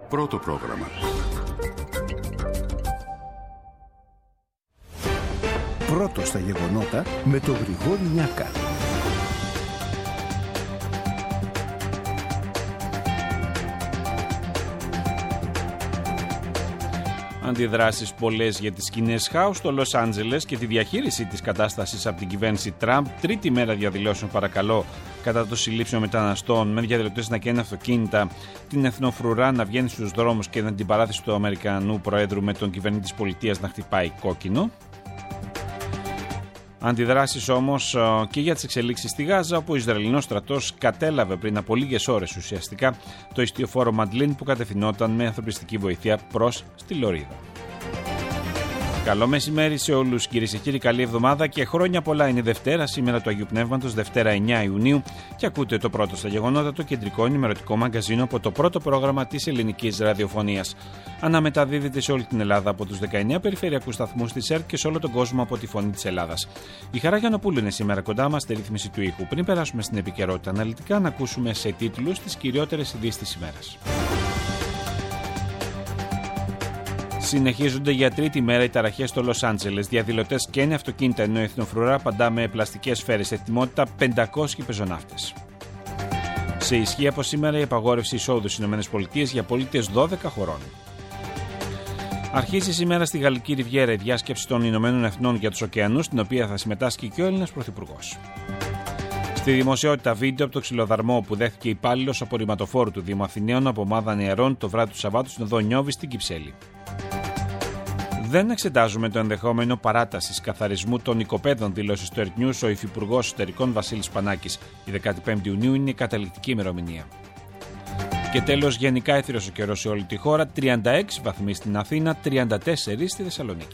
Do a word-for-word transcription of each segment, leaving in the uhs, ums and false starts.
Πρώτο πρόγραμμα. Πρώτο στα γεγονότα με τον Γρηγόρη Νιάκα. Αντιδράσεις πολλές για τις σκηνές χάους στο Λος Άντζελες και τη διαχείριση της κατάστασης από την κυβέρνηση Τραμπ. Τρίτη μέρα διαδηλώσεων, παρακαλώ, κατά το συλλήψεων μεταναστών, με διαδηλωτές να καίνουν αυτοκίνητα, την εθνοφρουρά να βγαίνει στους δρόμους και την αντιπαράθεση του Αμερικανού Προέδρου με τον κυβερνήτη της πολιτείας να χτυπάει κόκκινο. Αντιδράσεις όμως και για τις εξελίξεις στη Γάζα, όπου ο Ισραηλινός στρατός κατέλαβε πριν από λίγες ώρες ουσιαστικά το ιστιοφόρο Μαντλίν που κατευθυνόταν με ανθρωπιστική βοήθεια προς στη Λωρίδα. Καλό μεσημέρι σε όλους, κυρίες και κύριοι, καλή εβδομάδα και χρόνια πολλά. Είναι Δευτέρα, σήμερα του Αγίου Πνεύματος, Δευτέρα εννέα Ιουνίου, και ακούτε το πρώτο στα γεγονότα, το κεντρικό ενημερωτικό μαγκαζίνο από το πρώτο πρόγραμμα της ελληνικής ραδιοφωνίας. Αναμεταδίδεται σε όλη την Ελλάδα από τους δεκαεννέα περιφερειακούς σταθμούς της ΕΡΤ και σε όλο τον κόσμο από τη Φωνή της Ελλάδας. Η Χαρά Γιαννοπούλου είναι σήμερα κοντά μας στη ρύθμιση του ήχου. Πριν περάσουμε στην επικαιρότητα αναλυτικά, να ακούσουμε σε τίτλους τις κυριότερες ειδήσεις της ημέρας. Συνεχίζονται για τρίτη μέρα οι ταραχές στο Λος Άντζελες. Διαδηλωτές καίνε αυτοκίνητα, ενώ η εθνοφρουρά απαντά με πλαστικές σφαίρες. Ετοιμότητα πεντακόσιοι πεζοναύτες. Σε ισχύ από σήμερα η απαγόρευση εισόδου στις ΗΠΑ για πολίτες δώδεκα χωρών. Αρχίζει σήμερα στη Γαλλική Ριβιέρα η διάσκεψη των Ηνωμένων Εθνών για τους ωκεανούς, στην οποία θα συμμετάσχει και ο Έλληνας Πρωθυπουργός. Στη δημοσιότητα βίντεο από το ξυλοδαρμό που δέχθηκε υπάλληλος απορριμματοφόρου του Δήμου Αθηναίων από ομάδα νεαρών το βράδυ του Σαββάτου στην οδό Νιώβη στην Κυψέλη. Δεν εξετάζουμε το ενδεχόμενο παράτασης καθαρισμού των οικοπαίδων, δήλωσε στο Earth News ο Υφυπουργός Εσωτερικών Βασίλης Πανάκης. Η δεκαπέντε Ιουνίου είναι η καταληκτική ημερομηνία. Και τέλος, γενικά έθριος ο καιρός σε όλη τη χώρα, τριάντα έξι βαθμοί στην Αθήνα, τριάντα τέσσερα στη Θεσσαλονίκη.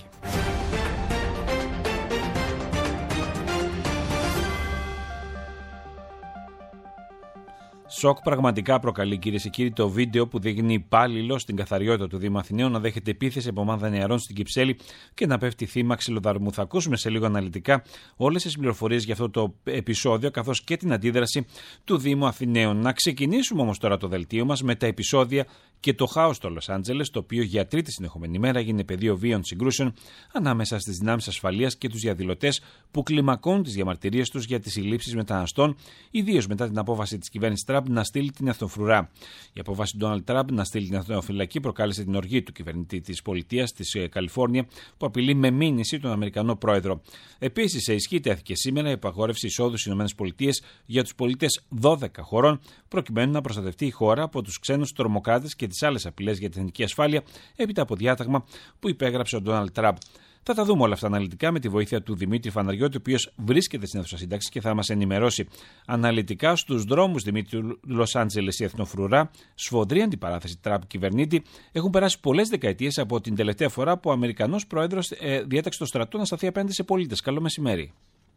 Σοκ πραγματικά προκαλεί, κυρίες και κύριοι, το βίντεο που δείχνει υπάλληλο στην καθαριότητα του Δήμου Αθηναίων να δέχεται επίθεση από ομάδα νεαρών στην Κυψέλη και να πέφτει θύμα ξυλοδαρμού. Θα ακούσουμε σε λίγο αναλυτικά όλες τις πληροφορίες για αυτό το επεισόδιο, καθώς και την αντίδραση του Δήμου Αθηναίων. Να ξεκινήσουμε όμως τώρα το δελτίο μας με τα επεισόδια και το χάος στο Λος Άντζελες, το οποίο για τρίτη συνεχόμενη μέρα έγινε πεδίο βίων συγκρούσεων ανάμεσα στις δυνάμεις ασφαλείας και τους διαδηλωτές που κλιμακώνουν τις διαμαρτυρίες τους για τις συλλήψεις μεταναστών, ιδίως μετά την απόφαση της κυβέρνησης Τραμπ να στείλει την εθνοφρουρά. Η απόφαση του Ντόναλντ Τραμπ να στείλει την εθνοφυλακή προκάλεσε την οργή του κυβερνητή της πολιτείας της Καλιφόρνια, που απειλεί με μήνυση τον Αμερικανό πρόεδρο. Επίσης, σε ισχύ τέθηκε σήμερα η απαγόρευση εισόδου στις ΗΠΑ για τους πολίτες δώδεκα χωρών, προκειμένου να προστατευτεί η χώρα από τους ξένους τρομοκράτες και τις άλλες απειλές για την εθνική ασφάλεια, έπειτα από διάταγμα που υπέγραψε ο Ντόναλντ Τραμπ. Θα τα δούμε όλα αυτά αναλυτικά με τη βοήθεια του Δημήτρη Φαναριώτη, ο οποίος βρίσκεται στην αίθουσα σύνταξης και θα μας ενημερώσει αναλυτικά. Στους δρόμους, Δημήτρη, του Λος Άντζελες, η εθνοφρουρά, σφοδρή αντιπαράθεση Τραμπ κυβερνήτη, έχουν περάσει πολλές δεκαετίες από την τελευταία φορά που ο Αμερικανός πρόεδρος ε, διέταξε το στρατό να σταθεί απέναντι σε πολίτες. Καλό μεσημέρι.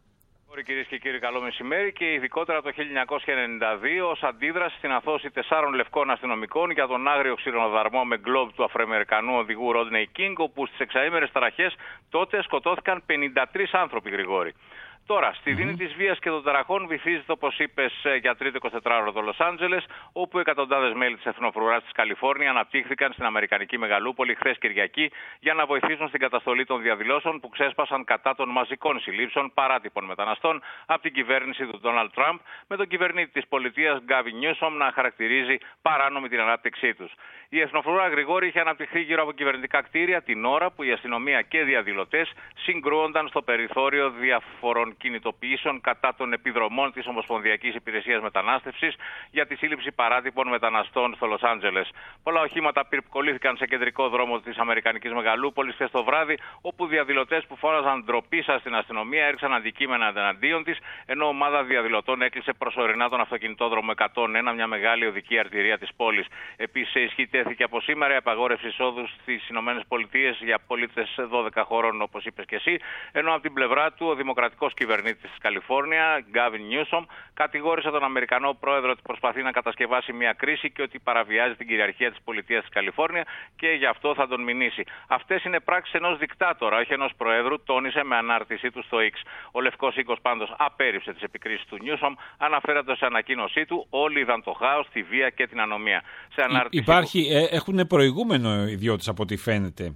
Κυρίες και κύριοι, καλό μεσημέρι, και ειδικότερα το χίλια εννιακόσια ενενήντα δύο ως αντίδραση στην αθώωση τεσσάρων λευκών αστυνομικών για τον άγριο ξυλοδαρμό με γκλόβ του Αφροαμερικανού οδηγού Ρόντνεϊ Κίνγκ, όπου στις εξαήμερες ταραχές τότε σκοτώθηκαν πενήντα τρεις άνθρωποι, Γρηγόρη. Τώρα, στη δίνη mm-hmm. της βίας και των ταραχών βυθίζεται, όπως είπες, για τρίτο εικοσιτετράωρο το Λος Άντζελες, όπου εκατοντάδες μέλη της εθνοφρουράς της Καλιφόρνια αναπτύχθηκαν στην Αμερικανική Μεγαλούπολη χθες Κυριακή για να βοηθήσουν στην καταστολή των διαδηλώσεων που ξέσπασαν κατά των μαζικών συλλήψεων παράτυπων μεταναστών από την κυβέρνηση του Ντόναλντ Τραμπ, με τον κυβερνήτη της πολιτείας Γκάβιν Νιούσομ να χαρακτηρίζει παράνομη την ανάπτυξή τους. Η εθνοφρουρά, Γρηγόρη, είχε αναπτυχθεί γύρω από κυβερνητικά κτίρια την ώρα που η αστυνομία και διαδηλωτές συγκρούονταν στο περιθώριο διαφορών κινητοποιήσεων κατά των επιδρομών της Ομοσπονδιακής Υπηρεσίας Μετανάστευσης για τη σύλληψη παράτυπων μεταναστών στο Λος Άντζελες. Πολλά οχήματα πυρπολήθηκαν σε κεντρικό δρόμο της Αμερικανικής Μεγαλούπολης χθες το βράδυ, όπου διαδηλωτές που φώναζαν ντροπή σας στην αστυνομία έριξαν αντικείμενα εναντίον της, ενώ ομάδα διαδηλωτών έκλεισε προσωρινά τον αυτοκινητόδρομο εκατόν ένα, μια μεγάλη οδική αρτηρία της πόλης. Επίσης, σε ισχύ τέθηκε από σήμερα η απαγόρευση εισόδου στις ΗΠΑ για πολίτες δώδεκα χωρών, όπως είπες και εσύ, ενώ από την πλευρά του ο Δημοκρατικός κυβερνήτης κυβερνήτης της Καλιφόρνια, Γκάβιν Νιούσομ, κατηγόρησε τον Αμερικανό πρόεδρο ότι προσπαθεί να κατασκευάσει μια κρίση και ότι παραβιάζει την κυριαρχία της πολιτείας της Καλιφόρνια και γι' αυτό θα τον μηνύσει. Αυτές είναι πράξεις ενός δικτάτορα, όχι ενός προέδρου, τόνισε με ανάρτησή του στο X. Ο Λευκός Οίκος πάντως απέρριψε τις επικρίσεις του Νιούσομ, αναφέροντας σε ανακοίνωσή του: όλοι είδαν το χάος, τη βία και την ανομία. Σε ανάρτηση Υπάρχει, του... ε, έχουν προηγούμενο ιδιώτες από ό,τι φαίνεται.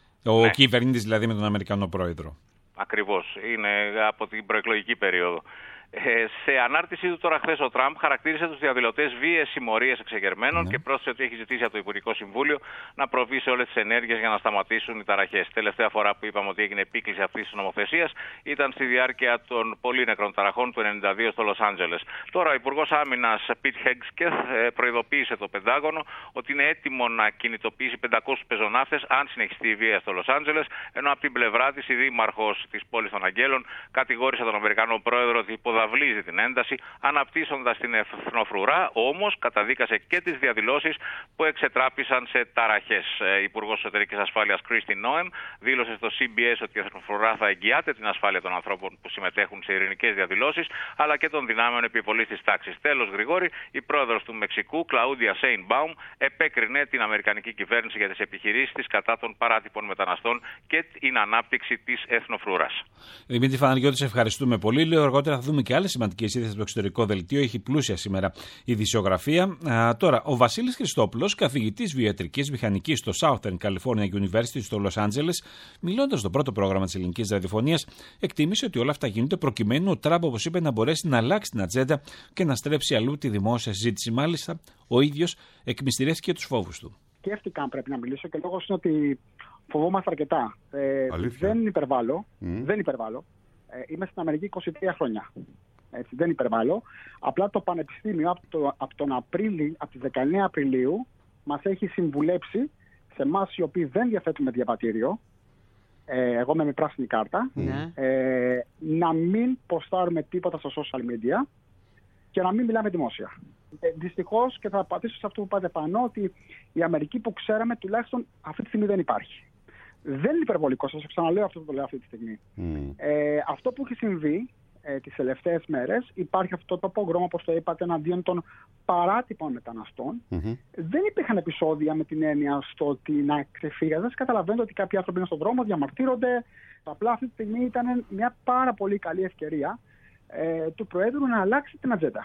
Ο ναι. κυβερνήτης δηλαδή με τον Αμερικανό πρόεδρο. Ακριβώς, είναι από την προεκλογική περίοδο. Ε, σε ανάρτησή του τώρα χθες ο Τραμπ χαρακτήρισε τους διαδηλωτές βίαιες συμμορίες εξεγερμένων ναι. και πρόσθεσε ότι έχει ζητήσει από το Υπουργικό Συμβούλιο να προβεί σε όλες τις ενέργειες για να σταματήσουν οι ταραχές. Τελευταία φορά που είπαμε ότι έγινε επίκληση αυτής της νομοθεσίας ήταν στη διάρκεια των πολύ νεκρών ταραχών του ενενήντα δύο στο Λος Άντζελες. Τώρα ο Υπουργός Άμυνας Πιτ Χέγκσκεθ προειδοποίησε το Πεντάγωνο ότι είναι έτοιμο να κινητοποιήσει πεντακόσιους πεζοναύτες αν συνεχιστεί η βία στο Λος Άντζελες, ενώ από την πλευρά της η δήμαρχος της πόλης των Αγγέλων κατηγόρησε τον Αμερικανό πρόεδρο ότι υποδαβλίζει την ένταση, αναπτύσσοντας την εθνοφρουρά, όμως καταδίκασε και τις διαδηλώσεις που εξετράπησαν σε ταραχές. Η Υπουργός Εσωτερικής Ασφάλειας Κρίστι Νόεμ δήλωσε στο σι μπι ες ότι η εθνοφρουρά θα εγγυάται την ασφάλεια των ανθρώπων που συμμετέχουν σε ειρηνικές διαδηλώσεις, αλλά και των δυνάμεων επιβολής της τάξης. Τέλος, Γρηγόρη, η πρόεδρος του Μεξικού, Κλαούντια Σέινμπαουμ, επέκρινε την αμερικανική κυβέρνηση για τις επιχειρήσεις της κατά των παράτυπων μεταναστών και την ανάπτυξη της εθνοφρουράς. Δημήτρη Φαναριώτη, σε ευχαριστούμε πολύ. Λίγο αργότερα θα δούμε και άλλες σημαντικές είδες στο εξωτερικό δελτίο. Έχει πλούσια σήμερα η ειδησιογραφία. Α, τώρα, ο Βασίλης Χριστόπουλος, καθηγητής βιοιατρικής μηχανικής στο Southern California University στο Λος Άντζελες, μιλώντας στο πρώτο πρόγραμμα της ελληνικής ραδιοφωνίας, εκτίμησε ότι όλα αυτά γίνονται προκειμένου ο Τραμπ, όπως είπε, να μπορέσει να αλλάξει την ατζέντα και να στρέψει αλλού τη δημόσια συζήτηση. Μάλιστα, ο ίδιος εκμυστηρεύτηκε τους φόβους του. Σκέφτηκα αν πρέπει να μιλήσω και λόγος είναι ότι φοβόμαστε αρκετά. Ε, δεν υπερβάλλω. Mm. Δεν υπερβάλλω. Ε, είμαι στην Αμερική είκοσι τρία χρόνια. Έτσι, δεν υπερβάλλω. Απλά το Πανεπιστήμιο από, το, από τον Απρίλιο, από τις δεκαεννέα Απριλίου μας έχει συμβουλέψει σε εμάς οι οποίοι δεν διαθέτουμε διαβατήριο, ε, εγώ με πράσινη κάρτα, mm. ε, να μην ποστάρουμε τίποτα στο social media και να μην μιλάμε δημόσια. Ε, δυστυχώς, και θα πατήσω σε αυτό που πάτε πάνω, ότι η Αμερική που ξέραμε τουλάχιστον αυτή τη στιγμή δεν υπάρχει. Δεν είναι υπερβολικό, σας ξαναλέω αυτό που το λέω αυτή τη στιγμή. Mm. Ε, αυτό που έχει συμβεί ε, τις τελευταίες μέρες, υπάρχει αυτό το πογρόμο, όπως το είπατε, εναντίον των παράτυπων μεταναστών. Mm-hmm. Δεν υπήρχαν επεισόδια με την έννοια στο ότι να ξεφύγαζες. Καταλαβαίνετε ότι κάποιοι άνθρωποι είναι στον δρόμο, διαμαρτύρονται. Απλά αυτή τη στιγμή ήταν μια πάρα πολύ καλή ευκαιρία ε, του Προέδρου να αλλάξει την ατζέντα.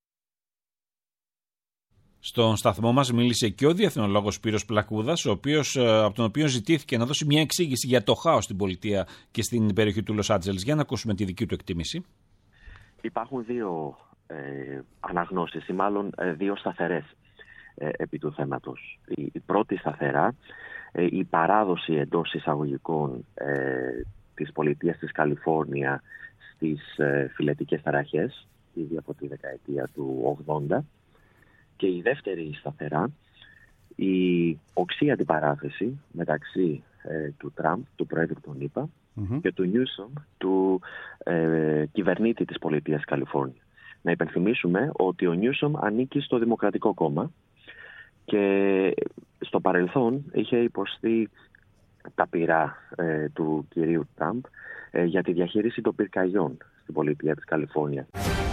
Στον σταθμό μας μίλησε και ο διεθνολόγος Σπύρος Πλακούδας, ο οποίος, από τον οποίο ζητήθηκε να δώσει μια εξήγηση για το χάος στην πολιτεία και στην περιοχή του Λος Άντζελες. Για να ακούσουμε τη δική του εκτίμηση. Υπάρχουν δύο ε, αναγνώσεις ή μάλλον ε, δύο σταθερές ε, επί του θέματος. Η, η πρώτη σταθερά, ε, η παράδοση εντός εισαγωγικών ε, της πολιτείας της Καλιφόρνια στις ε, φιλετικές ταραχές, ήδη από τη δεκαετία του ογδόντα. Και η δεύτερη σταθερά, η οξύ αντιπαράθεση μεταξύ ε, του Τραμπ, του Πρόεδρου των ΗΠΑ, mm-hmm. και του Νιούσομ, του ε, κυβερνήτη της πολιτείας Καλιφόρνια. Να υπενθυμίσουμε ότι ο Νιούσομ ανήκει στο Δημοκρατικό Κόμμα και στο παρελθόν είχε υποστεί τα πειρά ε, του κυρίου Τραμπ ε, για τη διαχείριση των πυρκαγιών στην πολιτεία της Καλιφόρνια.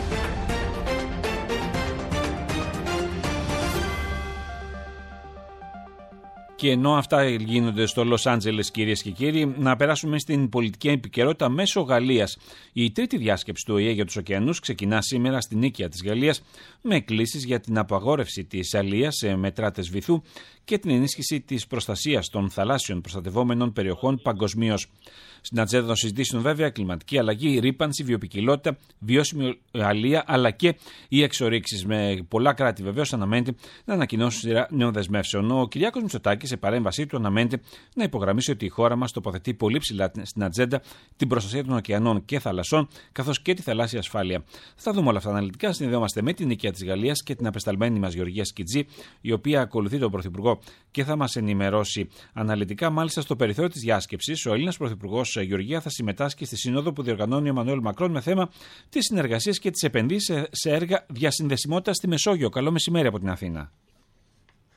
Και ενώ αυτά γίνονται στο Λος Άντζελες, κυρίες και κύριοι, να περάσουμε στην πολιτική επικαιρότητα μέσω Γαλλίας. Η τρίτη διάσκεψη του Ο Η Ε για τους ωκεανούς ξεκινά σήμερα στην Νίκαια της Γαλλίας με εκκλήσεις για την απαγόρευση της αλίας σε μετράτες βυθού και την ενίσχυση της προστασίας των θαλάσσιων προστατευόμενων περιοχών παγκοσμίως. Στην ατζέντα των συζητήσεων, βέβαια, κλιματική αλλαγή, ρύπανση, βιοποικιλότητα, βιώσιμη αλεία αλλά και οι εξορίξεις. Με πολλά κράτη βεβαίως αναμένεται να ανακοινώσουν σειρά νέων δεσμεύσεων. Ο Κυριάκος Μητσοτάκης, σε παρέμβασή του, αναμένεται να υπογραμμίσει ότι η χώρα μας τοποθετεί πολύ ψηλά στην ατζέντα την προστασία των ωκεανών και θαλασσών, καθώς και τη θαλάσσια ασφάλεια. Θα δούμε όλα αυτά αναλυτικά. Συνδεόμαστε με την Νίκαια της Γαλλίας και την απεσταλμένη μας Γεωργία Σκιτζή, η οποία ακολουθεί τον Πρωθυπουργό και θα μας ενημερώσει αναλυτικά. Μάλιστα, στο περιθώριο της διάσκεψης, ο Έλληνας Πρωθυπουργός Γεωργία θα συμμετάσχει στη σύνοδο που διοργανώνει ο Εμμανουέλ Μακρόν με θέμα τις συνεργασίες και τις επενδύσεις σε έργα διασυνδεσιμότητας στη Μεσόγειο. Καλό μεσημέρι από την Αθήνα.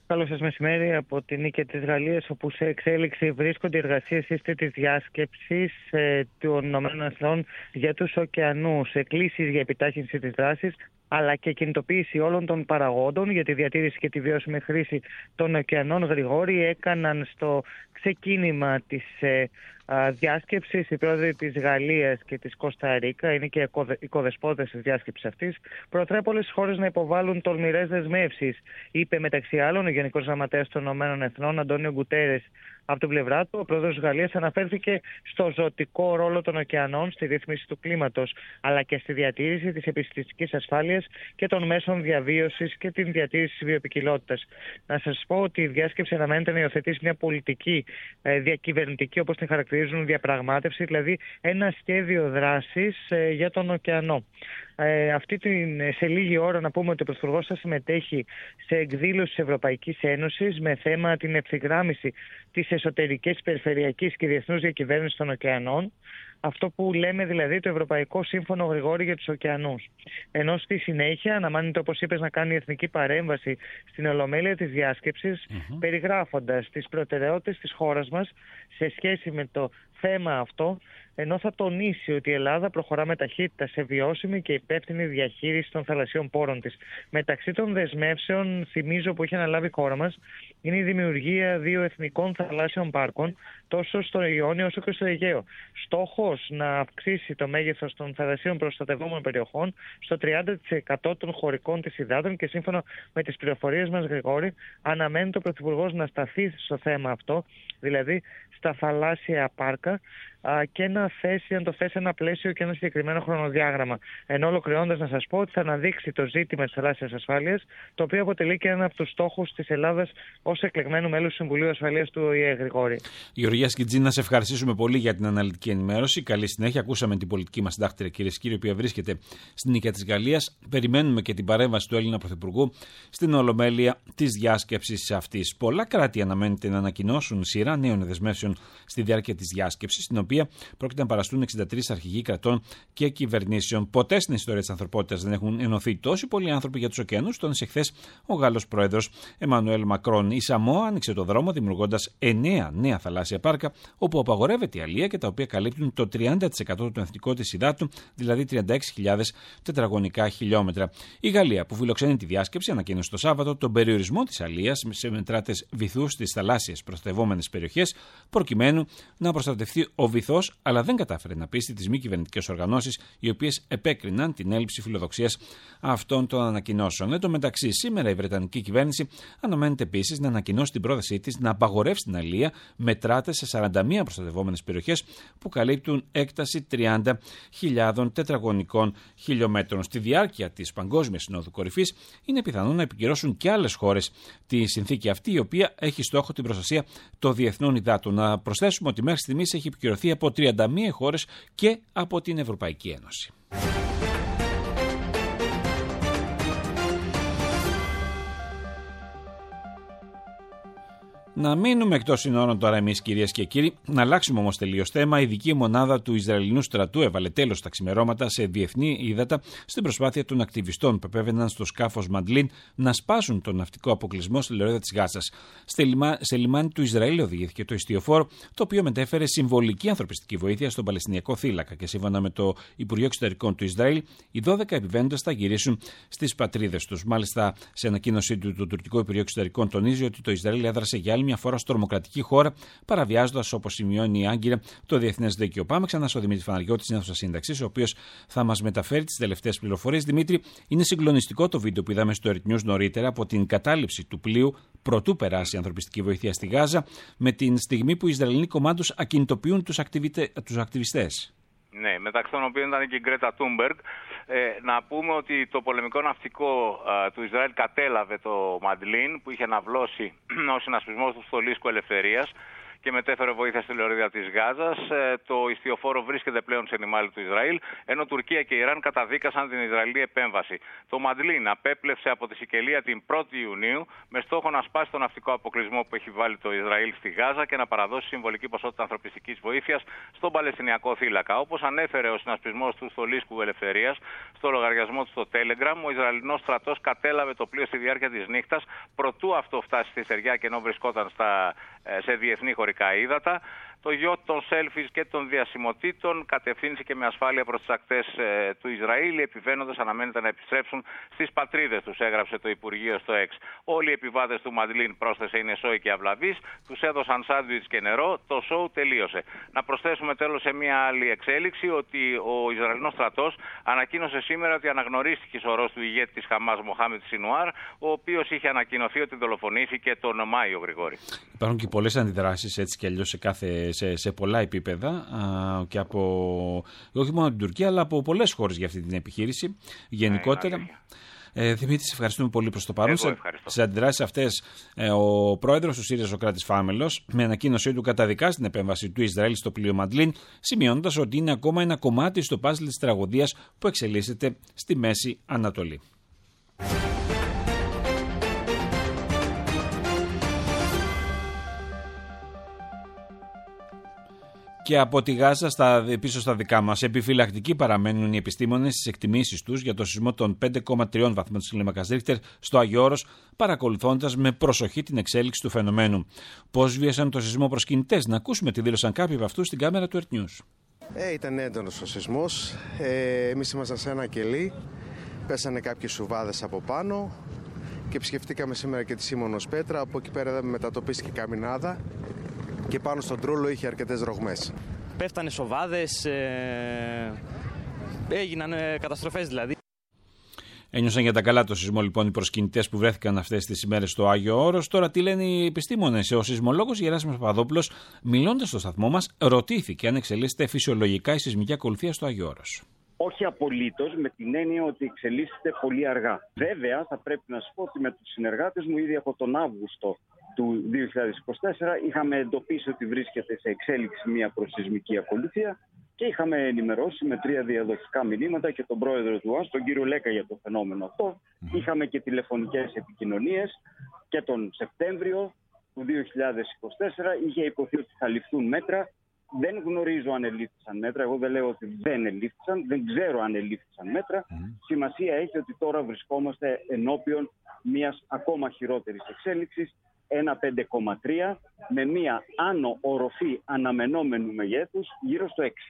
Καλό σας μεσημέρι από την Νίκαια της Γαλλίας, όπου σε εξέλιξη βρίσκονται οι εργασίες ύστερη της διάσκεψης ε, των ΗΠΑ για τους ωκεανούς. Εκκλήσεις για επιτάχυνση της δράσης, αλλά και κινητοποίηση όλων των παραγόντων για τη διατήρηση και τη βιώσιμη χρήση των ωκεανών. Γρηγόρη έκαναν στο ξεκίνημα της ε, α, διάσκεψης οι πρόεδροι της Γαλλίας και της Κώστα Ρίκα, είναι και οι κοδεσπότες της διάσκεψης αυτής, προτρέπουν όλες τις χώρες να υποβάλουν τολμηρές δεσμεύσεις, είπε μεταξύ άλλων ο Γενικός Γραμματέας των Ηνωμένων Εθνών, Αντώνιο Γκουτέρες. Από την πλευρά του, ο πρόεδρος της Γαλλίας αναφέρθηκε στο ζωτικό ρόλο των ωκεανών στη ρύθμιση του κλίματος, αλλά και στη διατήρηση της επιστημιστικής ασφάλειας και των μέσων διαβίωσης και την διατήρηση της βιοποικιλότητας. Να σας πω ότι η διάσκεψη αναμένεται να υιοθετήσει μια πολιτική ε, διακυβερνητική, όπως την χαρακτηρίζουν, διαπραγμάτευση, δηλαδή ένα σχέδιο δράσης ε, για τον ωκεανό. Ε, αυτή την, σε λίγη ώρα να πούμε ότι ο Πρωθυπουργός θα συμμετέχει σε εκδήλωση της Ευρωπαϊκής Ένωσης με θέμα την ευθυγράμμιση της εσωτερικής, περιφερειακής και διεθνούς διακυβέρνησης των ωκεανών. Αυτό που λέμε δηλαδή το Ευρωπαϊκό Σύμφωνο Γρηγόρη για τους ωκεανούς. Ενώ στη συνέχεια αναμένεται, όπως είπες, να κάνει εθνική παρέμβαση στην ολομέλεια της διάσκεψης, mm-hmm. περιγράφοντας τις προτεραιότητες της χώρας μας σε σχέση με το θέμα αυτό, ενώ θα τονίσει ότι η Ελλάδα προχωρά με ταχύτητα σε βιώσιμη και υπεύθυνη διαχείριση των θαλασσίων πόρων της. Μεταξύ των δεσμεύσεων, θυμίζω, που έχει αναλάβει η χώρα μας, είναι η δημιουργία δύο εθνικών θαλάσσιων πάρκων, τόσο στο Ιόνιο όσο και στο Αιγαίο. Στόχος να αυξήσει το μέγεθος των θαλασσίων προστατευόμενων περιοχών στο τριάντα τοις εκατό των χωρικών της υδάτων, και σύμφωνα με τις πληροφορίες μας, Γρηγόρη, αναμένεται ο Πρωθυπουργός να σταθεί στο θέμα αυτό, δηλαδή στα θαλάσσια πάρκα, και να, θέσει, να το θέσει ένα πλαίσιο και ένα συγκεκριμένο χρονοδιάγραμμα. Ενώ ολοκληρώνοντας να σας πω ότι θα αναδείξει το ζήτημα της θαλάσσιας ασφάλειας, το οποίο αποτελεί και ένα από τους στόχους της Ελλάδας ως εκλεγμένου μέλους του Συμβουλίου Ασφαλείας του ΟΗΕ, Γρηγόρη. Γεωργία Σκιτζή, να σε ευχαριστήσουμε πολύ για την αναλυτική ενημέρωση. Καλή συνέχεια. Ακούσαμε την πολιτική μας συντάκτρια, κυρίες και κύριοι, η οποία βρίσκεται στην Νίκαια της Γαλλίας. Περιμένουμε και την παρέμβαση του Έλληνα Πρωθυπουργού στην ολομέλεια της διάσκεψης αυτής. Πολλά κράτη αναμένεται να ανακοινώσουν σειρά νέων δεσμεύσεων στη διάρκεια της διάσκεψης, στην οποία πρόκειται να παραστούν εξήντα τρεις αρχηγοί κρατών και κυβερνήσεων. Ποτέ στην ιστορία της ανθρωπότητας δεν έχουν ενωθεί τόσοι πολλοί άνθρωποι για τους ωκεανούς, τόνισε χθες ο Γάλλος πρόεδρος Εμμανουέλ Μακρόν. Η Σαμόα άνοιξε το δρόμο δημιουργώντας εννέα νέα θαλάσσια πάρκα, όπου απαγορεύεται η αλεία και τα οποία καλύπτουν το τριάντα τοις εκατό του εθνικού της υδάτου, δηλαδή τριάντα έξι χιλιάδες τετραγωνικά χιλιόμετρα. Η Γαλλία, που φιλοξενεί τη διάσκεψη, ανακοίνωσε το Σάββατο τον περιορισμό της αλείας σε μετράτες βυθούς στις θαλάσσιες προστατευόμενες περιοχές, προκειμένου να προστατευτεί ο βυθός, αλλά δεν κατάφερε να πείσει τις μη κυβερνητικές οργανώσεις, οι οποίες επέκριναν την έλλειψη φιλοδοξίας αυτών των ανακοινώσεων. Εν τω μεταξύ, σήμερα η Βρετανική κυβέρνηση αναμένεται επίσης να ανακοινώσει την πρόθεσή της να απαγορεύσει την αλεία μετράτες σε σαράντα μία προστατευόμενες περιοχές που καλύπτουν έκταση τριάντα χιλιάδων τετραγωνικών χιλιόμετρων. Στη διάρκεια της Παγκόσμιας Συνόδου Κορυφής είναι πιθανό να επικυρώσουν και άλλες χώρες τη συνθήκη αυτή, η οποία έχει στόχο την προστασία των διεθνών υδάτων. Να προσθέσουμε ότι μέχρι στιγμής έχει επικυρωθεί από τριάντα μία χώρες και από την Ευρωπαϊκή Ένωση. Να μείνουμε εκτός συνόρων τώρα εμείς, κυρίες και κύριοι, να αλλάξουμε όμως τελείως θέμα. Η ειδική μονάδα του Ισραηλινού στρατού έβαλε τέλος στα ξημερώματα σε διεθνή ύδατα στην προσπάθεια των ακτιβιστών που επέβαιναν στο σκάφος Μαντλίν να σπάσουν τον ναυτικό αποκλεισμό στη λωρίδα της Γάζας. Σε λιμάνι του Ισραήλ οδηγήθηκε το ιστιοφόρο, το οποίο μετέφερε συμβολική ανθρωπιστική βοήθεια στον Παλαιστινιακό θύλακα, και σύμφωνα με το Υπουργείο Εξωτερικών του Ισραήλ, οι δώδεκα επιβαίνοντες θα γυρίσουν στις πατρίδες τους. Μάλιστα, σε ανακοίνωσή του, το τουρκικό Υπουργείο Εξωτερικών τονίζει ότι το Ισραήλ έδρασε για άλλη μια φορά στο τρομοκρατική χώρα, παραβιάζοντας, όπως σημειώνει η Άγκυρα, το διεθνές δίκαιο. Πάμε ξανά στο Δημήτρη Φαναριώτη, στην αίθουσα σύνταξης, ο οποίος θα μας μεταφέρει τις τελευταίες πληροφορίες. Δημήτρη, είναι συγκλονιστικό το βίντεο που είδαμε στο Earth News νωρίτερα από την κατάληψη του πλοίου προτού περάσει η ανθρωπιστική βοήθεια στη Γάζα, με την στιγμή που οι Ισραηλινοί κομμάντους ακινητοποιούν τους, ακτιβιτε... τους ακτιβιστές. Ναι, μεταξύ των οποίων ήταν και η Γκρέτα Τούνμπεργκ. Ε, να πούμε ότι το πολεμικό ναυτικό ε, του Ισραήλ κατέλαβε το Μαντλίν, που είχε αναβλώσει ως συνασπισμός του Στολίσκου Ελευθερίας, και μετέφερε βοήθεια στη λωρίδα της Γάζας. Το ιστιοφόρο βρίσκεται πλέον σε νημάλι του Ισραήλ, ενώ Τουρκία και Ιράν καταδίκασαν την Ισραηλή επέμβαση. Το Μαντλίν απέπλευσε από τη Σικελία την πρώτη Ιουνίου με στόχο να σπάσει τον ναυτικό αποκλεισμό που έχει βάλει το Ισραήλ στη Γάζα και να παραδώσει συμβολική ποσότητα ανθρωπιστικής βοήθειας στον Παλαιστινιακό θύλακα. Όπως ανέφερε ο συνασπισμός του Στολίσκου Ελευθερίας στο λογαριασμό του στο Telegram, ο Ισραηλινός στρατός κατέλαβε το πλοίο στη διάρκεια της νύχτας, προτού αυτό φτάσει στη στεριά και ενώ βρισκόταν στα, σε διεθνή χωρικά ύδατα. Το γιότ των selfies και των διασημοτήτων κατευθύνθηκε με ασφάλεια προς τις ακτές ε, του Ισραήλ. Οι επιβαίνοντες αναμένεται να επιστρέψουν στις πατρίδες τους, έγραψε το Υπουργείο στο X. Όλοι οι επιβάτες του Μαντλίν, πρόσθεσε, είναι σόι και αυλαβείς. Τους έδωσαν σάντουιτς και νερό. Το σοου τελείωσε. Να προσθέσουμε τέλος σε μια άλλη εξέλιξη ότι ο Ισραηλινός στρατός ανακοίνωσε σήμερα ότι αναγνωρίστηκε σωρός του ηγέτη της Χαμάς, Μοχάμετ Σινουάρ, ο οποίος είχε ανακοινωθεί ότι δολοφονήθηκε τον Μάιο, Γρηγόρη. Υπάρχουν και πολλές αντιδράσεις έτσι και αλλιώς σε κάθε. Σε, σε πολλά επίπεδα α, και από όχι μόνο την Τουρκία αλλά από πολλές χώρες για αυτή την επιχείρηση γενικότερα. Ε, Δημήτρη, σε ευχαριστούμε πολύ προς το παρόν. Σε, σε αντιδράσεις αυτές ε, ο πρόεδρος του ΣΥΡΙΖΑ, Σωκράτης Φάμελος, με ανακοίνωσή του καταδικάζει την επέμβαση του Ισραήλ στο πλοίο Μαντλίν, σημειώνοντας ότι είναι ακόμα ένα κομμάτι στο παζλ της τραγωδίας που εξελίσσεται στη Μέση Ανατολή. Και από τη Γάζα στα, πίσω στα δικά μας. Επιφυλακτικοί παραμένουν οι επιστήμονες στις εκτιμήσεις τους για το σεισμό των πέντε κόμμα τρία βαθμών της κλίμακας Ρίχτερ στο Άγιο Όρος, παρακολουθώντας με προσοχή την εξέλιξη του φαινομένου. Πώς βίασαν το σεισμό προσκυνητές? Να ακούσουμε τι δήλωσαν κάποιοι από αυτούς στην κάμερα του Earth News. Ε, ήταν έντονος ο σεισμός. Ε, εμείς ήμασταν σε ένα κελί. Πέσανε κάποιες σουβάδες από πάνω και επισκεφτήκαμε σήμερα και τη Σίμωνος Πέτρα. Από εκεί πέρα μετατοπίστηκε καμινάδα. Και πάνω στον Τρούλο είχε αρκετές ρογμές. Πέφτανε σοβάδες, ε, έγιναν ε, καταστροφές δηλαδή. Ένιωσαν για τα καλά το σεισμό λοιπόν οι προσκυνητές που βρέθηκαν αυτές τις ημέρες στο Άγιο Όρος. Τώρα τι λένε οι επιστήμονες? Ο σεισμολόγος Γεράσιμος Παπαδόπουλος, μιλώντας στο σταθμό μας, ρωτήθηκε αν εξελίσσεται φυσιολογικά η σεισμική ακολουθία στο Άγιο Όρος. Όχι απολύτως, με την έννοια ότι εξελίσσεται πολύ αργά. Βέβαια, θα πρέπει να σας πω ότι με τους συνεργάτες μου ήδη από τον Αύγουστο του δύο χιλιάδες είκοσι τέσσερα είχαμε εντοπίσει ότι βρίσκεται σε εξέλιξη μια προσεισμική ακολουθία και είχαμε ενημερώσει με τρία διαδοχικά μηνύματα και τον πρόεδρο του ΟΑΣ, τον κύριο Λέκα, για το φαινόμενο αυτό. Mm. Είχαμε και τηλεφωνικές επικοινωνίες και τον Σεπτέμβριο του δύο χιλιάδες είκοσι τέσσερα είχε υποθεί ότι θα ληφθούν μέτρα. Δεν γνωρίζω αν ελήφθησαν μέτρα, εγώ δεν λέω ότι δεν ελήφθησαν, δεν ξέρω αν ελήφθησαν μέτρα. Mm. Σημασία έχει ότι τώρα βρισκόμαστε ενώπιον μιας ακόμα χειρότερης εξέλιξης, ένα πέντε κόμμα τρία με μια άνω οροφή αναμενόμενου μεγέθους γύρω στο έξι.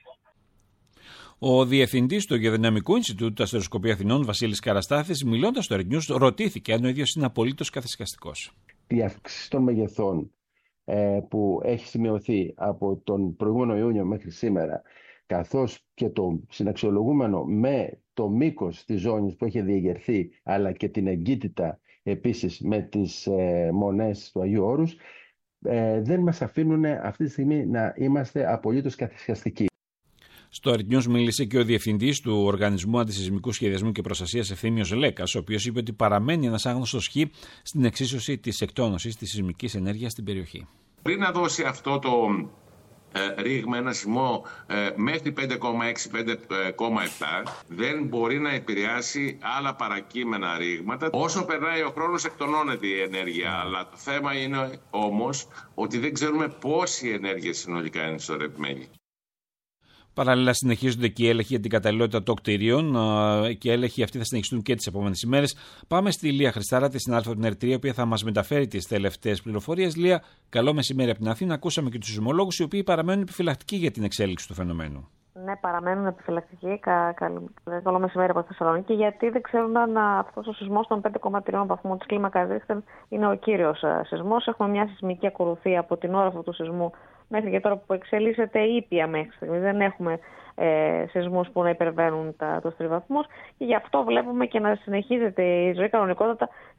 Ο διευθυντής του Γεωδυναμικού Ινστιτούτου Αστεροσκοπείου Αθηνών, Βασίλης Καραστάθης, μιλώντας στο Earth News, ρωτήθηκε αν ο ίδιος είναι απολύτως καθησυχαστικός. Η αύξηση των μεγεθών ε, που έχει σημειωθεί από τον προηγούμενο Ιούνιο μέχρι σήμερα, καθώς και το συναξιολογούμενο με το μήκος της ζώνης που έχει διεγερθεί, αλλά και την εγκύτητα επίσης με τις ε, μονές του Αγίου Όρους, ε, δεν μας αφήνουν αυτή τη στιγμή να είμαστε απολύτως καθησυχαστικοί. Στο Earth News μίλησε και ο διευθυντής του Οργανισμού Αντισεισμικού Σχεδιασμού και Προστασίας, Ευθύμιος Λέκας, ο οποίος είπε ότι παραμένει ένας άγνωστος χ στην εξίσωση της εκτόνωσης της σεισμικής ενέργειας στην περιοχή. Πριν να δώσει αυτό το ε, ρήγμα, ένα σεισμό ε, μέχρι πέντε κόμμα έξι με πέντε κόμμα επτά, δεν μπορεί να επηρεάσει άλλα παρακείμενα ρήγματα. Όσο περνάει ο χρόνος εκτονώνεται η ενέργεια, αλλά το θέμα είναι όμως ότι δεν ξέρουμε πόση ενέργεια συνολικά είναι ισορροπημένη. Παράλληλα, συνεχίζονται και οι έλεγχοι για την καταλληλότητα των κτηρίων και οι έλεγχοι αυτοί θα συνεχιστούν και τις επόμενες ημέρες. Πάμε στη Λία Χριστάρα, τη συνάδελφο από την Ερυθρία, η οποία θα μας μεταφέρει τις τελευταίες πληροφορίες. Λία, καλό μεσημέρι από την Αθήνα. Ακούσαμε και τους σεισμολόγους, οι οποίοι παραμένουν επιφυλακτικοί για την εξέλιξη του φαινομένου. Ναι, παραμένουν επιφυλακτικοί. Κα, κα, καλό μεσημέρι από τη Θεσσαλονίκη, γιατί δεν ξέρουν αν αυτός ο σεισμός των πέντε κόμμα τρία βαθμών της κλίμακας Ρίχτερ είναι ο κύριος σεισμός. Έχουμε μια σεισμική ακολουθία από την ώρα αυτού του σεισμού μέχρι και τώρα που εξελίσσεται ήπια μέχρι στιγμή. Δεν έχουμε ε, σεισμούς που να υπερβαίνουν τα, τους τρεις βαθμούς και γι' αυτό βλέπουμε και να συνεχίζεται η ζωή κανονικότατα στα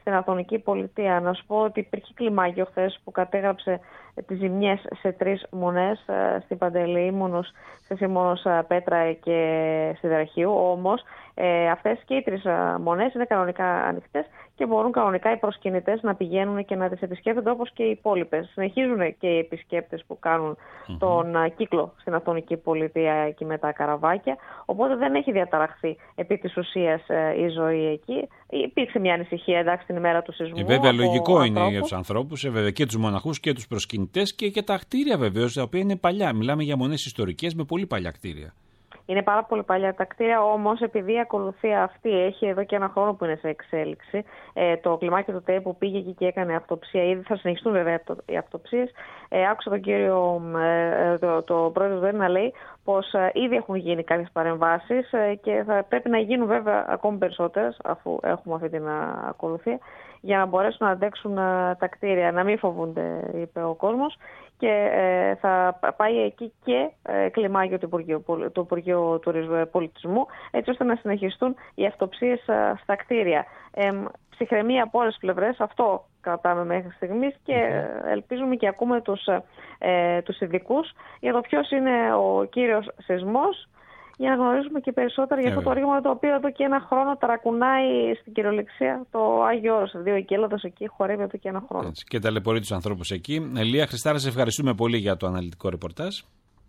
στην Αθωνική Πολιτεία. Να σου πω ότι υπήρχε κλιμάκιο χθες που κατέγραψε τις ζημιές σε τρεις μονές, στην Παντελεήμονος, στη Σίμωνος Πέτρα και στη Δραχίου. Όμως ε, αυτές και οι τρεις μονές είναι κανονικά ανοιχτές και μπορούν κανονικά οι προσκυνητές να πηγαίνουν και να τις επισκέπτονται όπως και οι υπόλοιπες. Συνεχίζουν και οι επισκέπτες που κάνουν mm-hmm. τον uh, κύκλο στην Αθωνική Πολιτεία εκεί με τα καραβάκια. Οπότε δεν έχει διαταραχθεί επί της ουσίας uh, η ζωή εκεί. Υπήρξε μια ανησυχία, εντάξει, την ημέρα του σεισμού. Ε, βέβαια, λογικό ανθρώπους. Είναι για τους ανθρώπους, ε, βέβαια, και τους μοναχούς και τους προσκυνητές και για τα κτίρια βεβαίως, τα οποία είναι παλιά. Μιλάμε για μονές ιστορικές με πολύ παλιά κτίρια. Είναι πάρα πολύ παλιά τα κτίρια, όμως επειδή η ακολουθία αυτή έχει εδώ και ένα χρόνο που είναι σε εξέλιξη, ε, το κλιμάκιο του ΤΕΕ που πήγε εκεί και έκανε αυτοψία, ήδη θα συνεχιστούν βέβαια οι αυτοψίες. Ε, άκουσα τον κύριο, ε, το, το πρόεδρο του να λέει πως ε, ήδη έχουν γίνει κάποιες παρεμβάσεις ε, και θα πρέπει να γίνουν βέβαια ακόμη περισσότερες, αφού έχουμε αυτή την α, ακολουθία, για να μπορέσουν να αντέξουν α, τα κτίρια, να μην φοβούνται, είπε ο κόσμος. Και ε, θα πάει εκεί και ε, κλιμάκιο του Υπουργείου, του Υπουργείου Πολιτισμού, έτσι ώστε να συνεχιστούν οι αυτοψίες ε, στα κτίρια. Ε, ψυχραιμία από όλες τις πλευρές, αυτό κρατάμε μέχρι στιγμής και ε, ελπίζουμε και ακούμε τους, ε, τους ειδικούς για το ποιος είναι ο κύριος σεισμός, για να γνωρίζουμε και περισσότερα για αυτό το ρήγμα το οποίο εδώ και ένα χρόνο ταρακουνάει στην κυριολεξία το Άγιο Όρος. Δύο Οικέλαδος εκεί χορεύει εδώ και ένα χρόνο. Έτσι, και ταλαιπωρεί τους ανθρώπους εκεί. Ελία Χριστάρα, σε ευχαριστούμε πολύ για το αναλυτικό ρεπορτάζ.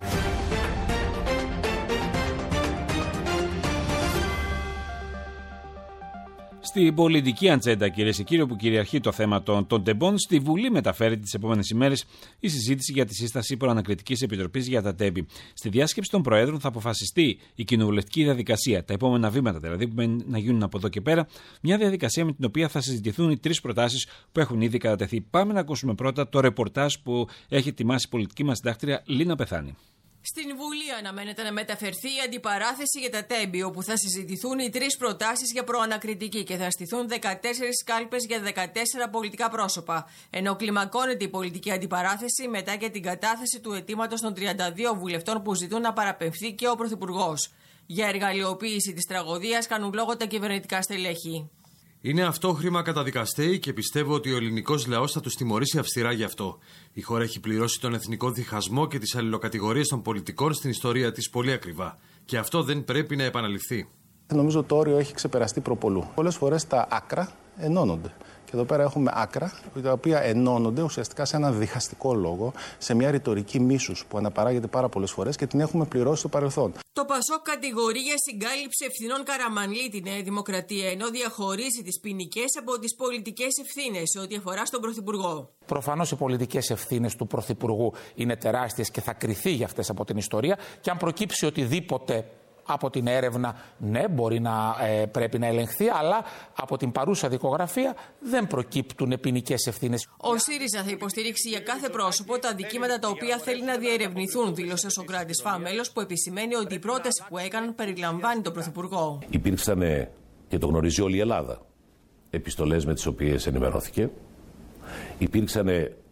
Στην πολιτική ατζέντα, κυρίες και κύριοι, όπου κυριαρχεί το θέμα των, των τεμπών, στη Βουλή μεταφέρει τις επόμενες ημέρες η συζήτηση για τη σύσταση προανακριτικής επιτροπής για τα τέμπη. Στη διάσκεψη των Προέδρων θα αποφασιστεί η κοινοβουλευτική διαδικασία, τα επόμενα βήματα δηλαδή που μένουν να γίνουν από εδώ και πέρα, μια διαδικασία με την οποία θα συζητηθούν οι τρεις προτάσεις που έχουν ήδη κατατεθεί. Πάμε να ακούσουμε πρώτα το ρεπορτάζ που έχει ετοιμάσει η πολιτική μας συντάκτρια Λίνα Πεθάνη. Στην Βουλή αναμένεται να μεταφερθεί η αντιπαράθεση για τα τέμπη, όπου θα συζητηθούν οι τρεις προτάσεις για προανακριτική και θα στηθούν δεκατέσσερις κάλπες για δεκατέσσερα πολιτικά πρόσωπα. Ενώ κλιμακώνεται η πολιτική αντιπαράθεση μετά και την κατάθεση του αιτήματος των τριάντα δύο βουλευτών που ζητούν να παραπεμφθεί και ο Πρωθυπουργός. Για εργαλειοποίηση της τραγωδίας κάνουν λόγο τα κυβερνητικά στελέχη. Είναι αυτό χρήμα καταδικαστέη και πιστεύω ότι ο ελληνικός λαός θα τους τιμωρήσει αυστηρά γι' αυτό. Η χώρα έχει πληρώσει τον εθνικό διχασμό και τις αλληλοκατηγορίες των πολιτικών στην ιστορία της πολύ ακριβά. Και αυτό δεν πρέπει να επαναληφθεί. Νομίζω το όριο έχει ξεπεραστεί προπολού. Πολλές φορές τα άκρα ενώνονται. Και εδώ πέρα έχουμε άκρα, τα οποία ενώνονται ουσιαστικά σε ένα διχαστικό λόγο, σε μια ρητορική μίσους που αναπαράγεται πάρα πολλές φορές και την έχουμε πληρώσει στο παρελθόν. Το ΠΑΣΟΚ κατηγορεί για συγκάλυψη ευθυνών Καραμανλή τη Νέα Δημοκρατία, ενώ διαχωρίζει τις ποινικές από τις πολιτικές ευθύνες σε ό,τι αφορά στον Πρωθυπουργό. Προφανώς οι πολιτικές ευθύνες του Πρωθυπουργού είναι τεράστιες και θα κριθεί για αυτές από την ιστορία, και αν προκύψει οτιδήποτε από την έρευνα, ναι, μπορεί να ε, πρέπει να ελεγχθεί, αλλά από την παρούσα δικογραφία δεν προκύπτουν ποινικές ευθύνες. Ο ΣΥΡΙΖΑ θα υποστηρίξει για κάθε πρόσωπο τα δικήματα τα οποία θέλει να διερευνηθούν, δήλωσε ο Σωκράτης Φάμελος, που επισημαίνει ότι η πρόταση που έκαναν περιλαμβάνει τον Πρωθυπουργό. Υπήρξαν, και το γνωρίζει όλη η Ελλάδα, επιστολές με τις οποίες ενημερώθηκε. Υπήρξαν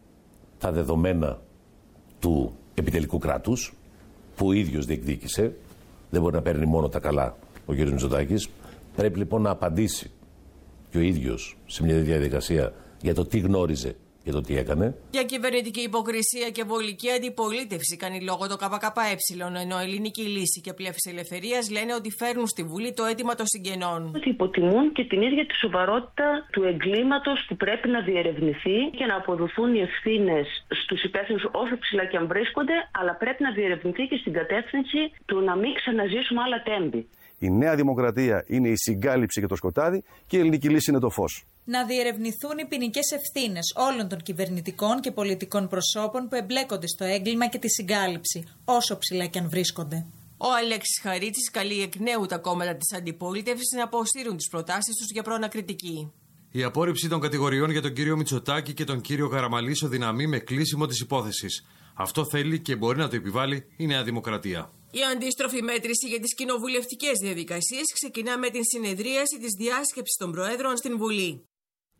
τα δεδομένα του επιτελικού κράτους, που ο ίδιος διεκδίκησε. Δεν μπορεί να παίρνει μόνο τα καλά ο κ. Μητσοτάκης. Πρέπει λοιπόν να απαντήσει και ο ίδιος σε μια διαδικασία για το τι γνώριζε και το τι έκανε. Για κυβερνητική υποκρισία και βολική αντιπολίτευση κάνει λόγο το ΚΚΕ, ενώ Ελληνική Λύση και Πλεύση Ελευθερίας λένε ότι φέρνουν στη Βουλή το αίτημα των συγγενών. Ότι υποτιμούν και την ίδια τη σοβαρότητα του εγκλήματος που πρέπει να διερευνηθεί και να αποδοθούν οι ευθύνες στους υπεύθυνους όσο ψηλά και αν βρίσκονται, αλλά πρέπει να διερευνηθεί και στην κατεύθυνση του να μην ξαναζήσουμε άλλα τέμπη. Η Νέα Δημοκρατία είναι η συγκάλυψη και το σκοτάδι και η Ελληνική Λύση είναι το φως. Να διερευνηθούν οι ποινικές ευθύνες όλων των κυβερνητικών και πολιτικών προσώπων που εμπλέκονται στο έγκλημα και τη συγκάλυψη, όσο ψηλά και αν βρίσκονται. Ο Αλέξης Χαρίτσης καλεί εκ νέου τα κόμματα της αντιπολίτευσης να αποσύρουν τις προτάσεις τους για προανακριτική. Η απόρριψη των κατηγοριών για τον κύριο Μητσοτάκη και τον κύριο Καραμανλή ισοδυναμεί με κλείσιμο της υπόθεσης. Αυτό θέλει και μπορεί να το επιβάλλει η Νέα Δημοκρατία. Η αντίστροφη μέτρηση για τις κοινοβουλευτικές διαδικασίες ξεκινά με την συνεδρίαση της διάσκεψης των Προέδρων στην Βουλή.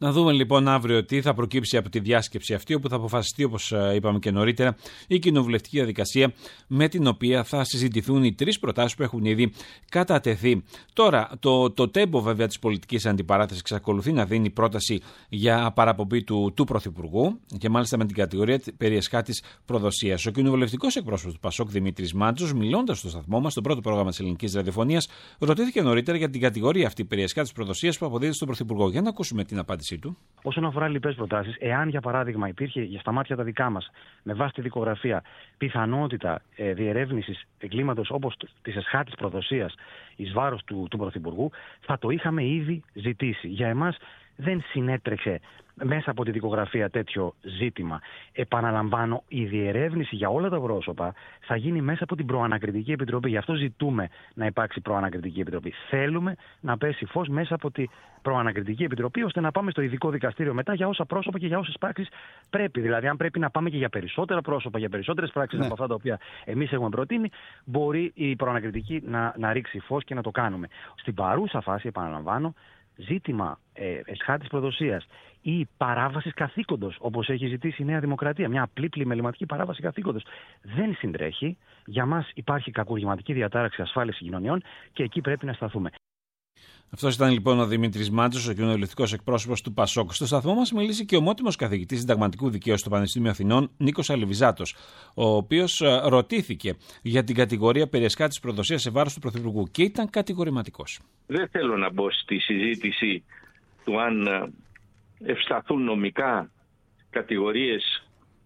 Να δούμε λοιπόν αύριο τι θα προκύψει από τη διάσκεψη αυτή, όπου θα αποφασιστεί, όπως είπαμε και νωρίτερα, η κοινοβουλευτική διαδικασία με την οποία θα συζητηθούν οι τρεις προτάσεις που έχουν ήδη κατατεθεί. Τώρα, το, το τέμπο βέβαια της πολιτικής αντιπαράθεσης εξακολουθεί να δίνει πρόταση για παραπομπή του, του Πρωθυπουργού και μάλιστα με την κατηγορία περί εσχάτης προδοσίας. Ο κοινοβουλευτικός εκπρόσωπος του Πασόκ, Δημήτρης Μάντζος, μιλώντας στο σταθμό μας, στο πρώτο πρόγραμμα της ελληνικής ραδιοφωνίας, ρωτήθηκε νωρίτερα για την κατηγορία αυτή περί εσχάτης προδοσίας που αποδίδεται στον Πρωθυπουργό. Για να ακούσουμε την απάντηση. Όσον αφορά λοιπές προτάσεις, εάν για παράδειγμα υπήρχε στα μάτια τα δικά μας, με βάση τη δικογραφία, πιθανότητα ε, διερεύνησης εγκλήματος όπως της εσχάτης προδοσίας εις βάρος του, του Πρωθυπουργού, θα το είχαμε ήδη ζητήσει. Για εμάς δεν συνέτρεξε μέσα από τη δικογραφία τέτοιο ζήτημα. Επαναλαμβάνω, η διερεύνηση για όλα τα πρόσωπα θα γίνει μέσα από την Προανακριτική Επιτροπή. Γι' αυτό ζητούμε να υπάρξει Προανακριτική Επιτροπή. Θέλουμε να πέσει φως μέσα από την Προανακριτική Επιτροπή, ώστε να πάμε στο ειδικό δικαστήριο μετά για όσα πρόσωπα και για όσες πράξεις πρέπει. Δηλαδή, αν πρέπει να πάμε και για περισσότερα πρόσωπα, για περισσότερες πράξεις ναι. από αυτά τα οποία εμείς έχουμε προτείνει, μπορεί η Προανακριτική να, να ρίξει φως και να το κάνουμε. Στην παρούσα φάση, επαναλαμβάνω, ζήτημα ε, εσχάτης προδοσίας ή παράβασης καθήκοντος, όπως έχει ζητήσει η Νέα Δημοκρατία, μια απλή πλημεληματική παράβαση καθήκοντος, δεν συντρέχει. Για μας υπάρχει κακουργηματική διατάραξη ασφάλειας συγκοινωνιών και εκεί πρέπει να σταθούμε. Αυτός ήταν λοιπόν ο Δημήτρης Μάντζος, ο κοινοβουλευτικός εκπρόσωπος του Πασόκ. Στο σταθμό μας μιλήσει και ο ομότιμος καθηγητής συνταγματικού δικαίου στο Πανεπιστήμιο Αθηνών, Νίκος Αλιβιζάτος, ο οποίος ρωτήθηκε για την κατηγορία περί εσχάτης προδοσίας σε βάρος του Πρωθυπουργού και ήταν κατηγορηματικός. Δεν θέλω να μπω στη συζήτηση του αν ευσταθούν νομικά κατηγορίες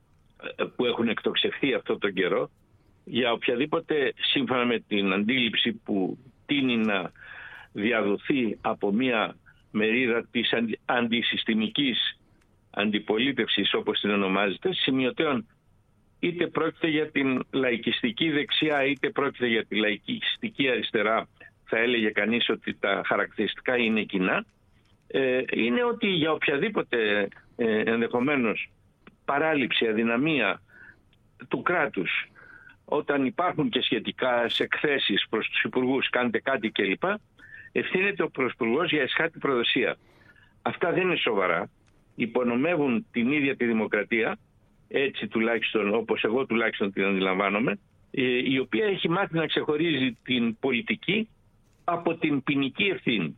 που έχουν εκτοξευθεί αυτόν τον καιρό για οποιαδήποτε, σύμφωνα με την αντίληψη που τείνει να διαδοθεί από μια μερίδα της αντισυστημικής αντιπολίτευσης, όπως την ονομάζεται, σημειωτέων, είτε πρόκειται για την λαϊκιστική δεξιά είτε πρόκειται για τη λαϊκιστική αριστερά, θα έλεγε κανείς ότι τα χαρακτηριστικά είναι κοινά, ε, είναι ότι για οποιαδήποτε ε, ενδεχομένως παράληψη, αδυναμία του κράτους, όταν υπάρχουν και σχετικά σε εκθέσεις προς τους υπουργούς, κάντε κάτι κλπ, ευθύνεται ο Πρωθυπουργός για εσχάτη προδοσία. Αυτά δεν είναι σοβαρά. Υπονομεύουν την ίδια τη δημοκρατία, έτσι τουλάχιστον, όπως εγώ τουλάχιστον την αντιλαμβάνομαι, η οποία έχει μάθει να ξεχωρίζει την πολιτική από την ποινική ευθύνη.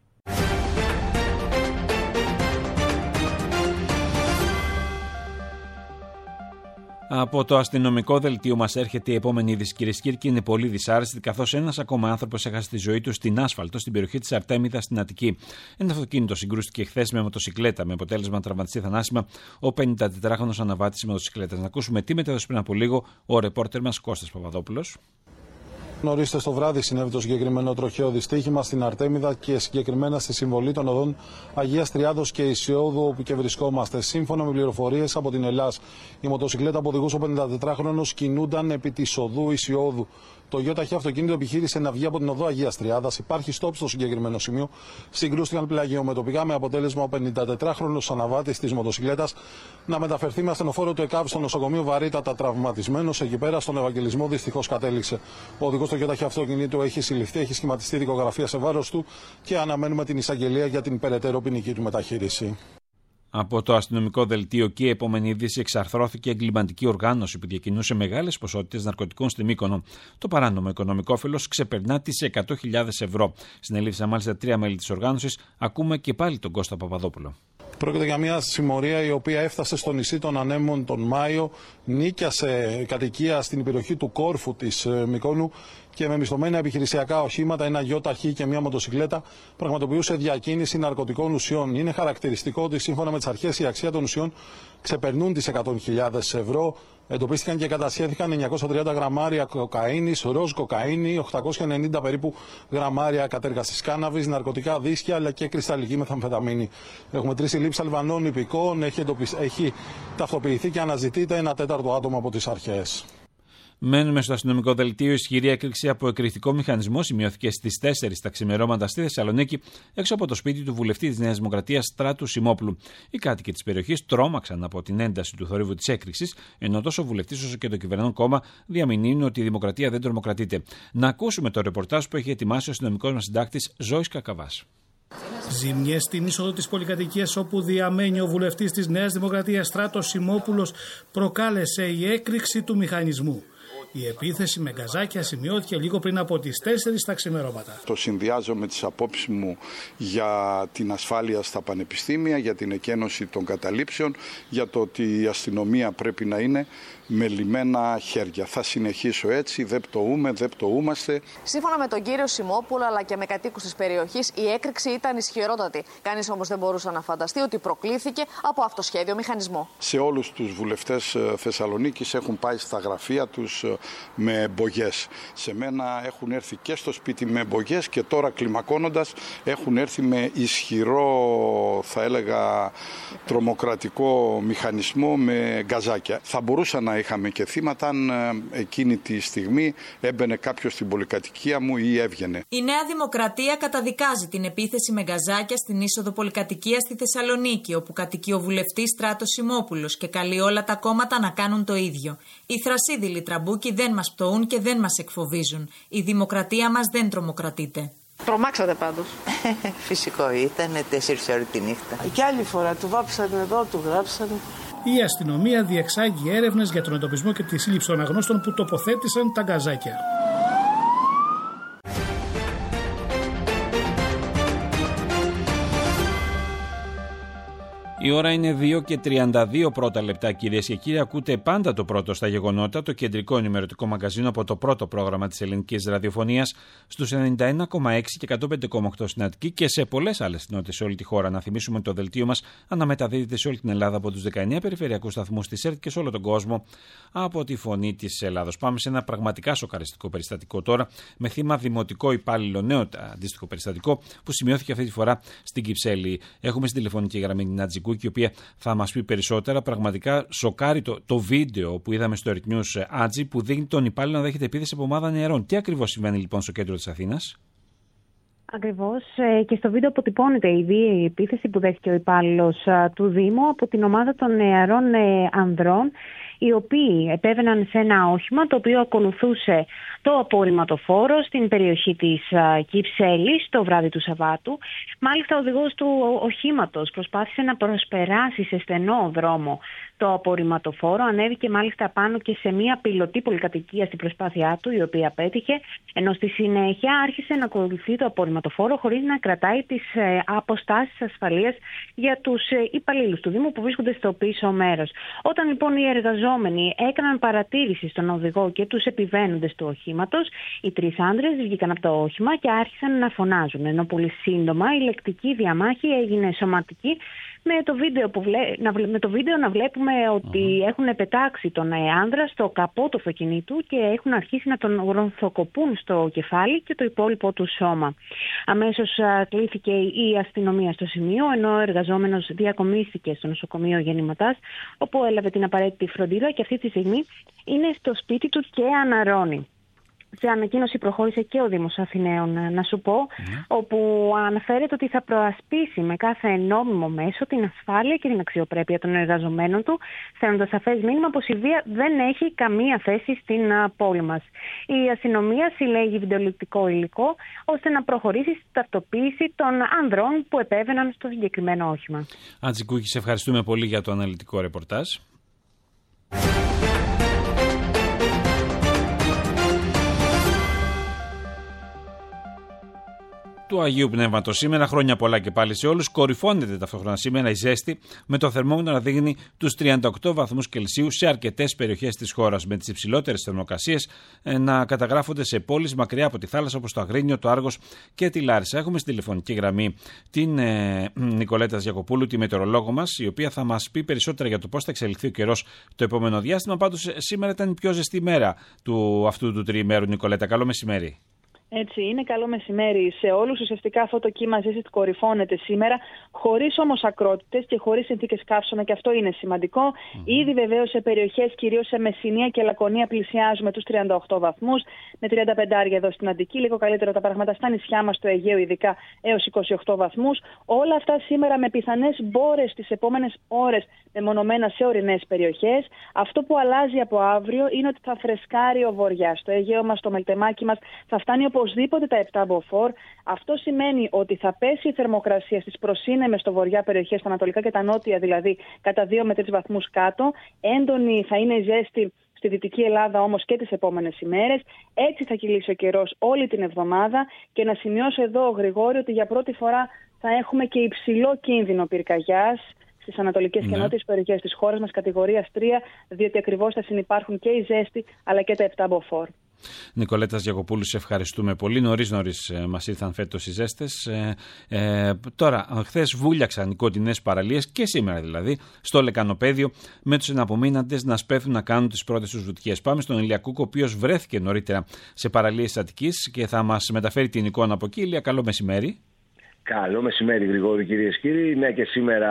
Από το αστυνομικό δελτίο μας έρχεται η επόμενη είδηση, κυρίες και κύριοι, και είναι πολύ δυσάρεστη, καθώς ένας ακόμα άνθρωπος έχασε τη ζωή του στην άσφαλτο στην περιοχή της Αρτέμιδας στην Αττική. Ένα αυτοκίνητο συγκρούστηκε χθες με μοτοσυκλέτα, με αποτέλεσμα να τραυματιστεί θανάσιμα ο πενηντατετράχρονος αναβάτης μοτοσυκλέτας. Να ακούσουμε τι μετέδωσε πριν από λίγο ο ρεπόρτερ μας Κώστας Παπαδόπουλος. Νωρίς το βράδυ συνέβη το συγκεκριμένο τροχαίο δυστύχημα στην Αρτέμιδα και συγκεκριμένα στη συμβολή των οδών Αγίας Τριάδος και Ισιώδου, όπου και βρισκόμαστε. Σύμφωνα με πληροφορίες από την Ελλάς, η μοτοσυκλέτα που οδηγούσε ο πενηντατετράχρονος κινούνταν επί της οδού Ισιώδου. Το γιοταχή αυτοκίνητο επιχείρησε να βγει από την οδό Αγίας Τριάδας. Υπάρχει στόπ στο συγκεκριμένο σημείο. Συγκρούστηκαν πλαγιομετωπικά με αποτέλεσμα ο πενηντατετράχρονος αναβάτης της μοτοσυκλέτας να μεταφερθεί με ασθενοφόρο του ΕΚΑΒ στο νοσοκομείο βαρύτατα τραυματισμένος. Εκεί πέρα στον Ευαγγελισμό δυστυχώς κατέληξε. Ο οδηγός του γιοταχή αυτοκίνητου έχει συλληφθεί, έχει σχηματιστεί δικογραφία σε βάρος του και αναμένουμε την εισαγγελία για την περαιτέρω ποινική του μεταχείριση. Από το αστυνομικό δελτίο και η επόμενη είδηση, εξαρθρώθηκε εγκληματική οργάνωση που διακινούσε μεγάλες ποσότητες ναρκωτικών στη Μύκονο. Το παράνομο οικονομικό όφελος ξεπερνά τις εκατό χιλιάδες ευρώ. Συνελήφθησαν μάλιστα τρία μέλη της οργάνωσης. Ακούμε και πάλι τον Κώστα Παπαδόπουλο. Πρόκειται για μια συμμορία η οποία έφτασε στο νησί των Ανέμων τον Μάιο, νίκιασε κατοικία στην περιοχή του Κόρφου της Μυκόνου και με μισθωμένα επιχειρησιακά οχήματα, ένα γιοταχή και μια μοτοσυκλέτα, πραγματοποιούσε διακίνηση ναρκωτικών ουσιών. Είναι χαρακτηριστικό ότι σύμφωνα με τις αρχές η αξία των ουσιών ξεπερνούν τις εκατό χιλιάδες ευρώ. Εντοπίστηκαν και κατασχέθηκαν εννιακόσια τριάντα γραμμάρια κοκαίνης, ροζ κοκαίνη, οκτακόσια ενενήντα περίπου γραμμάρια κατέργασης κάναβης, ναρκωτικά δίσκια αλλά και κρυσταλλική μεθαμφεταμίνη. Έχουμε τρεις συλλήψεις Αλβανών υπηκόων, έχει, έχει ταυτοποιηθεί και αναζητείται ένα τέταρτο άτομο από τις αρχές. Μένουμε στο αστυνομικό δελτίο. Ισχυρή έκρηξη από εκρηκτικό μηχανισμό σημειώθηκε στις τέσσερις τα ξημερώματα στη Θεσσαλονίκη, έξω από το σπίτι του βουλευτή της Νέας Δημοκρατίας Στράτου Σιμόπουλου. Οι κάτοικοι της περιοχής τρόμαξαν από την ένταση του θορύβου της έκρηξης, ενώ τόσο ο βουλευτής όσο και το κυβερνών κόμμα διαμηνύουν ότι η δημοκρατία δεν τρομοκρατείται. Να ακούσουμε το ρεπορτάζ που έχει ετοιμάσει ο αστυνομικός μας συντάκτης Ζώης Κακαβάς. Ζημιές στην είσοδο της πολυκατοικίας όπου διαμένει ο βουλευτής της Νέας Δημοκρατίας Στράτος Σιμόπουλος προκάλεσε η έκρηξη του μηχανισμού. Η επίθεση με γκαζάκια σημειώθηκε λίγο πριν από τις τέσσερις τα ξημερώματα. Το συνδυάζω με τις απόψεις μου για την ασφάλεια στα πανεπιστήμια, για την εκένωση των καταλήψεων, για το ότι η αστυνομία πρέπει να είναι με λυμμένα χέρια. Θα συνεχίσω έτσι, δεν πτωούμε, δεν πτωούμαστε. Σύμφωνα με τον κύριο Σιμόπουλο αλλά και με κατοίκους της περιοχής, η έκρηξη ήταν ισχυρότατη. Κανείς όμως δεν μπορούσε να φανταστεί ότι προκλήθηκε από αυτοσχέδιο μηχανισμό. Σε όλους τους βουλευτές Θεσσαλονίκης έχουν πάει στα γραφεία τους με εμπογές. Σε μένα έχουν έρθει και στο σπίτι με εμπογές και τώρα κλιμακώνοντας έχουν έρθει με ισχυρό, θα έλεγα, τρομοκρατικό μηχανισμό με γκαζάκια. Θα μπορούσα να είχαμε και θύματα αν εκείνη τη στιγμή έμπαινε κάποιος στην πολυκατοικία μου ή έβγαινε. Η Νέα Δημοκρατία καταδικάζει την επίθεση με γκαζάκια στην είσοδο πολυκατοικία στη Θεσσαλονίκη, όπου κατοικεί ο βουλευτής Στράτος Σιμόπουλος και καλεί όλα τα κόμματα να κάνουν το ίδιο. Οι θρασίδηλοι τραμπούκοι δεν μας πτωούν και δεν μας εκφοβίζουν. Η δημοκρατία μας δεν τρομοκρατείται. Τρομάξατε πάντως. Φυσικό ήταν, τέσσερις ώρες τη νύχτα. Και άλλη φορά του βάψανε εδώ, του γράψανε. Η αστυνομία διεξάγει έρευνες για τον εντοπισμό και τη σύλληψη των αγνώστων που τοποθέτησαν τα γκαζάκια. Η ώρα είναι δύο και τριάντα δύο πρώτα λεπτά, κυρίες και κύριοι. Ακούτε πάντα το πρώτο στα γεγονότα, το κεντρικό ενημερωτικό μαγκαζίνο από το πρώτο πρόγραμμα της ελληνικής ραδιοφωνίας στους ενενήντα ένα κόμμα έξι και εκατόν πέντε κόμμα οκτώ στην Αττική και σε πολλές άλλες κοινότητες σε όλη τη χώρα. Να θυμίσουμε το δελτίο μας αναμεταδίδεται σε όλη την Ελλάδα από τους δεκαεννέα περιφερειακούς σταθμούς της ΕΡΤ και σε όλο τον κόσμο από τη Φωνή της Ελλάδος. Πάμε σε ένα πραγματικά σοκαριστικό περιστατικό τώρα, με θύμα δημοτικό υπάλληλο, νέο αντίστοιχο περιστατικό που σημειώθηκε αυτή τη φορά στην Κυψέλη. Έχουμε στην τηλεφωνική γραμμή την Ατζικού, η οποία θα μας πει περισσότερα. Πραγματικά σοκάρει το, το βίντεο που είδαμε στο Earth News, Άτζη, που δείχνει τον υπάλληλο να δέχεται επίθεση από ομάδα νεαρών. Τι ακριβώς συμβαίνει λοιπόν στο κέντρο της Αθήνας? Ακριβώς, και στο βίντεο αποτυπώνεται ήδη η επίθεση που δέχτηκε ο υπάλληλος του Δήμου από την ομάδα των νεαρών ανδρών, οι οποίοι επέβαιναν σε ένα όχημα το οποίο ακολουθούσε το απορριμματοφόρο στην περιοχή της Κυψέλης το βράδυ του Σαββάτου. Μάλιστα, ο οδηγός του οχήματος προσπάθησε να προσπεράσει σε στενό δρόμο το απορριμματοφόρο. Ανέβηκε μάλιστα πάνω και σε μια πιλωτή πολυκατοικία στην προσπάθειά του, η οποία πέτυχε, ενώ στη συνέχεια άρχισε να ακολουθεί το απορριμματοφόρο χωρίς να κρατάει τις αποστάσεις ασφαλείας για τους υπαλλήλους του Δήμου που βρίσκονται στο πίσω μέρος. Όταν λοιπόν οι εργαζόμενοι έκαναν παρατήρηση στον οδηγό και τους επιβαίνοντες του οχήματος, οι τρεις άντρες βγήκαν από το όχημα και άρχισαν να φωνάζουν, ενώ πολύ σύντομα η λεκτική διαμάχη έγινε σωματική. Με το βίντεο, που βλέ... με το βίντεο να βλέπουμε ότι uh-huh. έχουν πετάξει τον άνδρα στο καπό του αυτοκινήτου και έχουν αρχίσει να τον γρονθοκοπούν στο κεφάλι και το υπόλοιπο του σώμα. Αμέσως κλήθηκε η αστυνομία στο σημείο, ενώ ο εργαζόμενος διακομίστηκε στο νοσοκομείο Γεννηματάς, όπου έλαβε την απαραίτητη φροντίδα και αυτή τη στιγμή είναι στο σπίτι του και αναρρώνει. Σε ανακοίνωση προχώρησε και ο Δήμος Αθηναίων, να σου πω, mm. όπου αναφέρεται ότι θα προασπίσει με κάθε νόμιμο μέσο την ασφάλεια και την αξιοπρέπεια των εργαζομένων του, στέλνοντας σαφές μήνυμα πως η βία δεν έχει καμία θέση στην πόλη μας. Η αστυνομία συλλέγει βιντεοληπτικό υλικό ώστε να προχωρήσει στη ταυτοποίηση των ανδρών που επέβαιναν στο συγκεκριμένο όχημα. Ατζικούκη, σε ευχαριστούμε πολύ για το αναλυτικό ρεπορτάζ. Του Αγίου Πνεύματος σήμερα, χρόνια πολλά και πάλι σε όλους. Κορυφώνεται ταυτόχρονα σήμερα η ζέστη, με το θερμόμετρο να δείχνει τους τριάντα οκτώ βαθμούς Κελσίου σε αρκετές περιοχές της χώρας, με τις υψηλότερες θερμοκρασίες να καταγράφονται σε πόλεις μακριά από τη θάλασσα όπως το Αγρίνιο, το Άργος και τη Λάρισα. Έχουμε στη τηλεφωνική γραμμή την ε, Νικολέτα Γιακοπούλου, τη μετεωρολόγο μας, η οποία θα μας πει περισσότερα για το πώς θα εξελιχθεί ο καιρός το επόμενο διάστημα. Πάντως σήμερα ήταν η πιο ζεστή μέρα του αυτού του τριημέρου. Νικολέτα, καλό μεσημέρι. Έτσι είναι, καλό μεσημέρι σε όλους. Ουσιαστικά αυτό το κύμα ζέστη κορυφώνεται σήμερα, χωρίς όμως ακρότητες και χωρίς συνθήκες καύσωνα, και αυτό είναι σημαντικό. Mm-hmm. Ήδη βεβαίως σε περιοχές, κυρίως σε Μεσσηνία και Λακωνία, πλησιάζουμε τους τριάντα οκτώ βαθμούς, με τριάντα πέντε εδώ στην Αττική. Λίγο καλύτερα τα πράγματα στα νησιά μας, στο Αιγαίο ειδικά, έως είκοσι οκτώ βαθμούς. Όλα αυτά σήμερα με πιθανές μπόρες τις επόμενες ώρες, μεμονωμένα σε ορεινές περιοχές. Αυτό που αλλάζει από αύριο είναι ότι θα φρεσκάρει ο βοριάς. Στο Αιγαίο μας, το μελτεμάκι μας θα φτάνει οπωσδήποτε τα επτά μποφόρ. Αυτό σημαίνει ότι θα πέσει η θερμοκρασία στις προσύνεμες στο βορειά περιοχές, στα ανατολικά και τα νότια δηλαδή, κατά δύο με τρεις βαθμούς κάτω. Έντονη θα είναι η ζέστη στη Δυτική Ελλάδα όμως και τις επόμενες ημέρες. Έτσι θα κυλήσει ο καιρός όλη την εβδομάδα. Και να σημειώσω εδώ, Γρηγόρη, ότι για πρώτη φορά θα έχουμε και υψηλό κίνδυνο πυρκαγιάς στις ανατολικές ναι. και νότιες περιοχές της χώρας μας, κατηγορίας τρία, διότι ακριβώς θα συνυπάρχουν και η ζέστη αλλά και τα επτά μποφόρ. Νικολέτας Γιακοπούλου, σε ευχαριστούμε πολύ. Νωρίς νωρίς ε, μας ήρθαν φέτος οι ζέστες. Ε, ε, τώρα, χθες βούλιαξαν οι κοντινές παραλίες και σήμερα δηλαδή στο Λεκανοπέδιο με τους εναπομείναντες να σπέβδουν να κάνουν τις πρώτες τους βουτιές. Πάμε στον Ηλία Κούκο, ο οποίος βρέθηκε νωρίτερα σε παραλίες της Αττικής και θα μας μεταφέρει την εικόνα από εκεί. Ηλία, καλό μεσημέρι. Καλό μεσημέρι, Γρηγόρη, κυρίες και κύριοι. Ναι, και σήμερα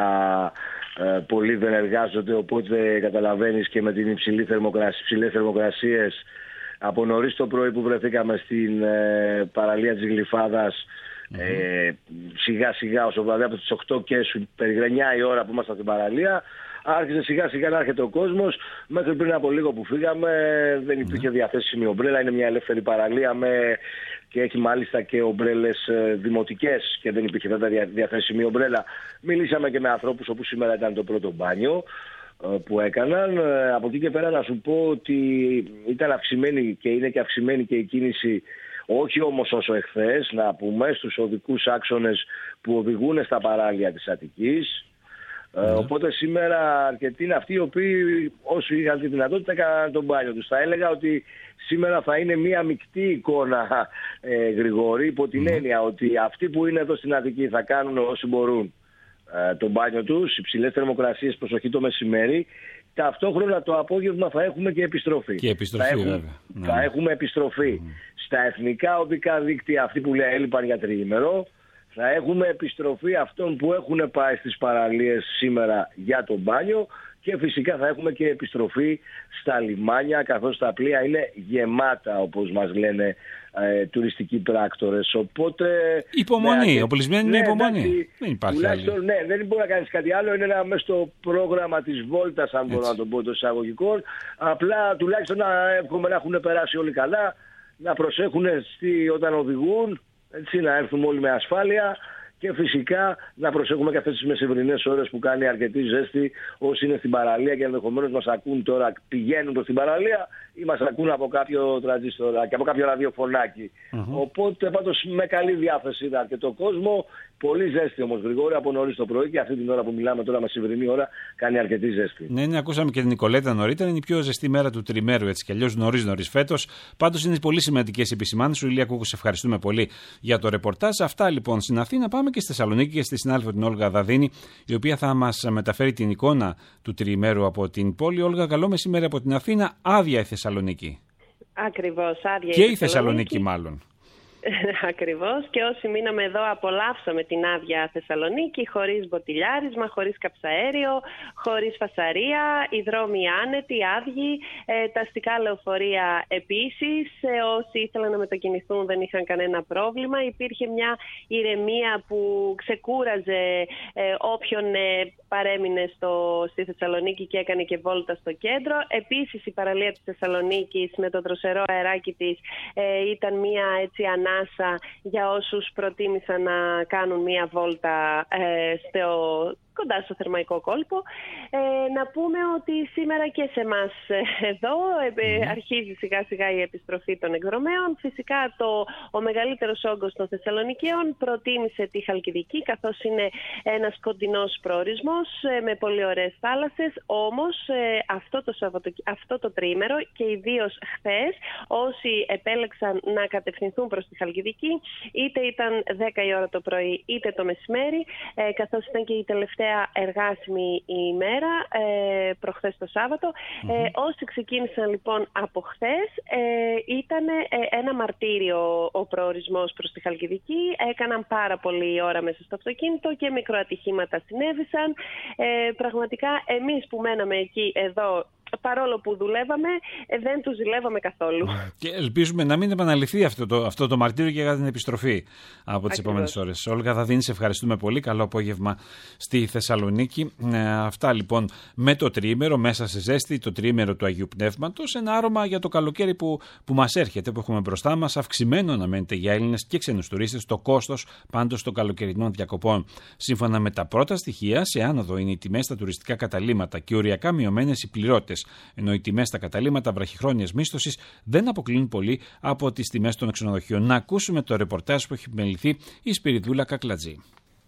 ε, πολλοί δεν εργάζονται, οπότε καταλαβαίνεις και με την υψηλή θερμοκρασία, υψηλές θερμοκρασίες από νωρίς το πρωί που βρεθήκαμε στην ε, παραλία της Γλυφάδας, mm-hmm. ε, σιγά σιγά όσο δηλαδή από τις οκτώ και σου περιγρενιά η ώρα που ήμασταν στην παραλία, άρχισε σιγά σιγά να έρχεται ο κόσμος. Μέχρι πριν από λίγο που φύγαμε δεν υπήρχε mm-hmm. διαθέσιμη ομπρέλα. Είναι μια ελεύθερη παραλία με... και έχει μάλιστα και ομπρέλες δημοτικές και δεν υπήρχε βέβαια διαθέσιμη ομπρέλα. Μιλήσαμε και με ανθρώπους όπου σήμερα ήταν το πρώτο μπάνιο που έκαναν. Από εκεί και πέρα να σου πω ότι ήταν αυξημένη και είναι και αυξημένη και η κίνηση, όχι όμως όσο εχθές, να πούμε, στους οδικούς άξονες που οδηγούν στα παράλια της Αττικής. Mm. Οπότε σήμερα αρκετοί είναι αυτοί οι οποίοι όσοι είχαν τη δυνατότητα έκαναν τον μπάνιο τους. Θα έλεγα ότι σήμερα θα είναι μια μεικτή εικόνα, ε, Γρηγόρη, υπό την mm. έννοια ότι αυτοί που είναι εδώ στην Αττική θα κάνουν όσοι μπορούν ε, τον μπάνιο τους, υψηλές θερμοκρασίες, προσοχή το μεσημέρι. Ταυτόχρονα το απόγευμα θα έχουμε και επιστροφή. Και επιστροφή, θα έχουμε, βέβαια. Θα ναι. έχουμε επιστροφή. Mm. Στα εθνικά οδικά δίκτυα, αυτοί που λέει έλειπαν για τριήμερο, θα έχουμε επιστροφή αυτών που έχουν πάει στις παραλίες σήμερα για τον μπάνιο και φυσικά θα έχουμε και επιστροφή στα λιμάνια, καθώς τα πλοία είναι γεμάτα, όπως μας λένε ε, τουριστικοί πράκτορες. Οπότε... Υπομονή, ναι, οπλισμένη είναι ναι, υπομονή. Εντάξει, δεν υπάρχει άλλη. Ναι, δεν μπορεί να κάνεις κάτι άλλο, είναι ένα μέσα στο πρόγραμμα της βόλτας, αν μπορώ να το πω, των εισαγωγικών. Απλά τουλάχιστον να εύχομαι να έχουν περάσει όλοι καλά, να προσέχουν στη, όταν οδηγούν, έτσι, να έρθουμε όλοι με ασφάλεια και φυσικά να προσέχουμε και αυτές τις μεσημβρινές ώρες που κάνει αρκετή ζέστη όσοι είναι στην παραλία και ενδεχομένως μας ακούν τώρα, πηγαίνουν προς την παραλία ή μας ακούν από κάποιο τραντζίστορα και από κάποιο ραδιοφωνάκι. Mm-hmm. Οπότε πάντως με καλή διάθεση είδα αρκετό κόσμο. Πολύ ζέστη όμως, Γρηγόρη, από νωρίς το πρωί και αυτή την ώρα που μιλάμε τώρα, μεσημβρινή ώρα, κάνει αρκετή ζέστη. Ναι, ναι, ακούσαμε και την Νικολέτα νωρίτερα. Είναι η πιο ζεστή μέρα του τριμέρου, έτσι κι αλλιώς νωρίς νωρίς φέτος. Πάντως είναι πολύ σημαντικές επισημάνσεις. Σου, Ηλία Κούκου, σε ευχαριστούμε πολύ για το ρεπορτάζ. Αυτά λοιπόν στην Αθήνα. Πάμε και στη Θεσσαλονίκη και στη συνάδελφο την Όλγα Δαδίνη, η οποία θα μας μεταφέρει την εικόνα του τριμέρου από την πόλη. Όλγα, καλό μεσημέρι από την Αθήνα. Άδεια η Θεσσαλονίκη. Ακριβώς, άδεια και η Θεσσαλονίκη. Θεσσαλονίκη μάλλον. Ακριβώς, και όσοι μείναμε εδώ απολαύσαμε την άδεια Θεσσαλονίκη, χωρίς μποτιλιάρισμα, χωρίς καψαέριο, χωρίς φασαρία, οι δρόμοι άνετοι, άδειοι, ε, τα αστικά λεωφορεία επίσης, ε, όσοι ήθελαν να μετακινηθούν δεν είχαν κανένα πρόβλημα. Υπήρχε μια ηρεμία που ξεκούραζε ε, όποιον ε, παρέμεινε στο, στη Θεσσαλονίκη και έκανε και βόλτα στο κέντρο. Επίσης η παραλία της Θεσσαλονίκης με το δροσερό αεράκι της ε, ήταν μια έτσι ανάγκη για όσους προτίμησαν να κάνουν μία βόλτα ε, στο, κοντά στο Θερμαϊκό κόλπο. Ε, να πούμε ότι σήμερα και σε εμάς εδώ ε, αρχίζει σιγά σιγά η επιστροφή των εκδρομέων. Φυσικά το, ο μεγαλύτερος όγκος των Θεσσαλονικαίων προτίμησε τη Χαλκιδική, καθώς είναι ένας κοντινός προορισμός ε, με πολύ ωραίες θάλασσες. Όμως ε, αυτό, το Σαββατο, αυτό το τρίμερο και ιδίως χθες, όσοι επέλεξαν να κατευθυνθούν προς τη Χαλκιδική, είτε ήταν δέκα η ώρα το πρωί είτε το μεσημέρι, ε, καθώς ήταν και η τελευταία εργάσιμη ημέρα, ε, προχθές το Σάββατο. Mm-hmm. Ε, όσοι ξεκίνησαν λοιπόν από χθες, ε, ήταν ε, ένα μαρτύριο ο προορισμός προς τη Χαλκιδική. Έκαναν πάρα πολλή ώρα μέσα στο αυτοκίνητο και μικροατυχήματα συνέβησαν. Ε, πραγματικά εμείς που μέναμε εκεί εδώ παρόλο που δουλεύαμε, δεν τους ζηλεύαμε καθόλου. Και ελπίζουμε να μην επαναληφθεί αυτό το, αυτό το μαρτύριο και για την επιστροφή από τις επόμενες ώρες. Όλγα Δαδίνη, σε ευχαριστούμε πολύ. Καλό απόγευμα στη Θεσσαλονίκη. Ε, αυτά λοιπόν με το τριήμερο, μέσα σε ζέστη, το τριήμερο του Αγίου Πνεύματος. Ένα άρωμα για το καλοκαίρι που, που μας έρχεται, που έχουμε μπροστά μας. Αυξημένο αναμένεται για Έλληνες και ξένους τουρίστες το κόστος πάντως των καλοκαιρινών διακοπών. Σύμφωνα με τα πρώτα στοιχεία, σε άνοδο είναι οι τιμές στα τουριστικά καταλύματα και οριακά μειωμένες οι πληρώτες. Ενώ οι τιμές στα καταλύματα βραχυχρόνιας μίσθωσης δεν αποκλίνουν πολύ από τις τιμές των ξενοδοχείων. Να ακούσουμε το ρεπορτάζ που έχει επιμεληθεί η Σπυριδούλα Κακλατζή.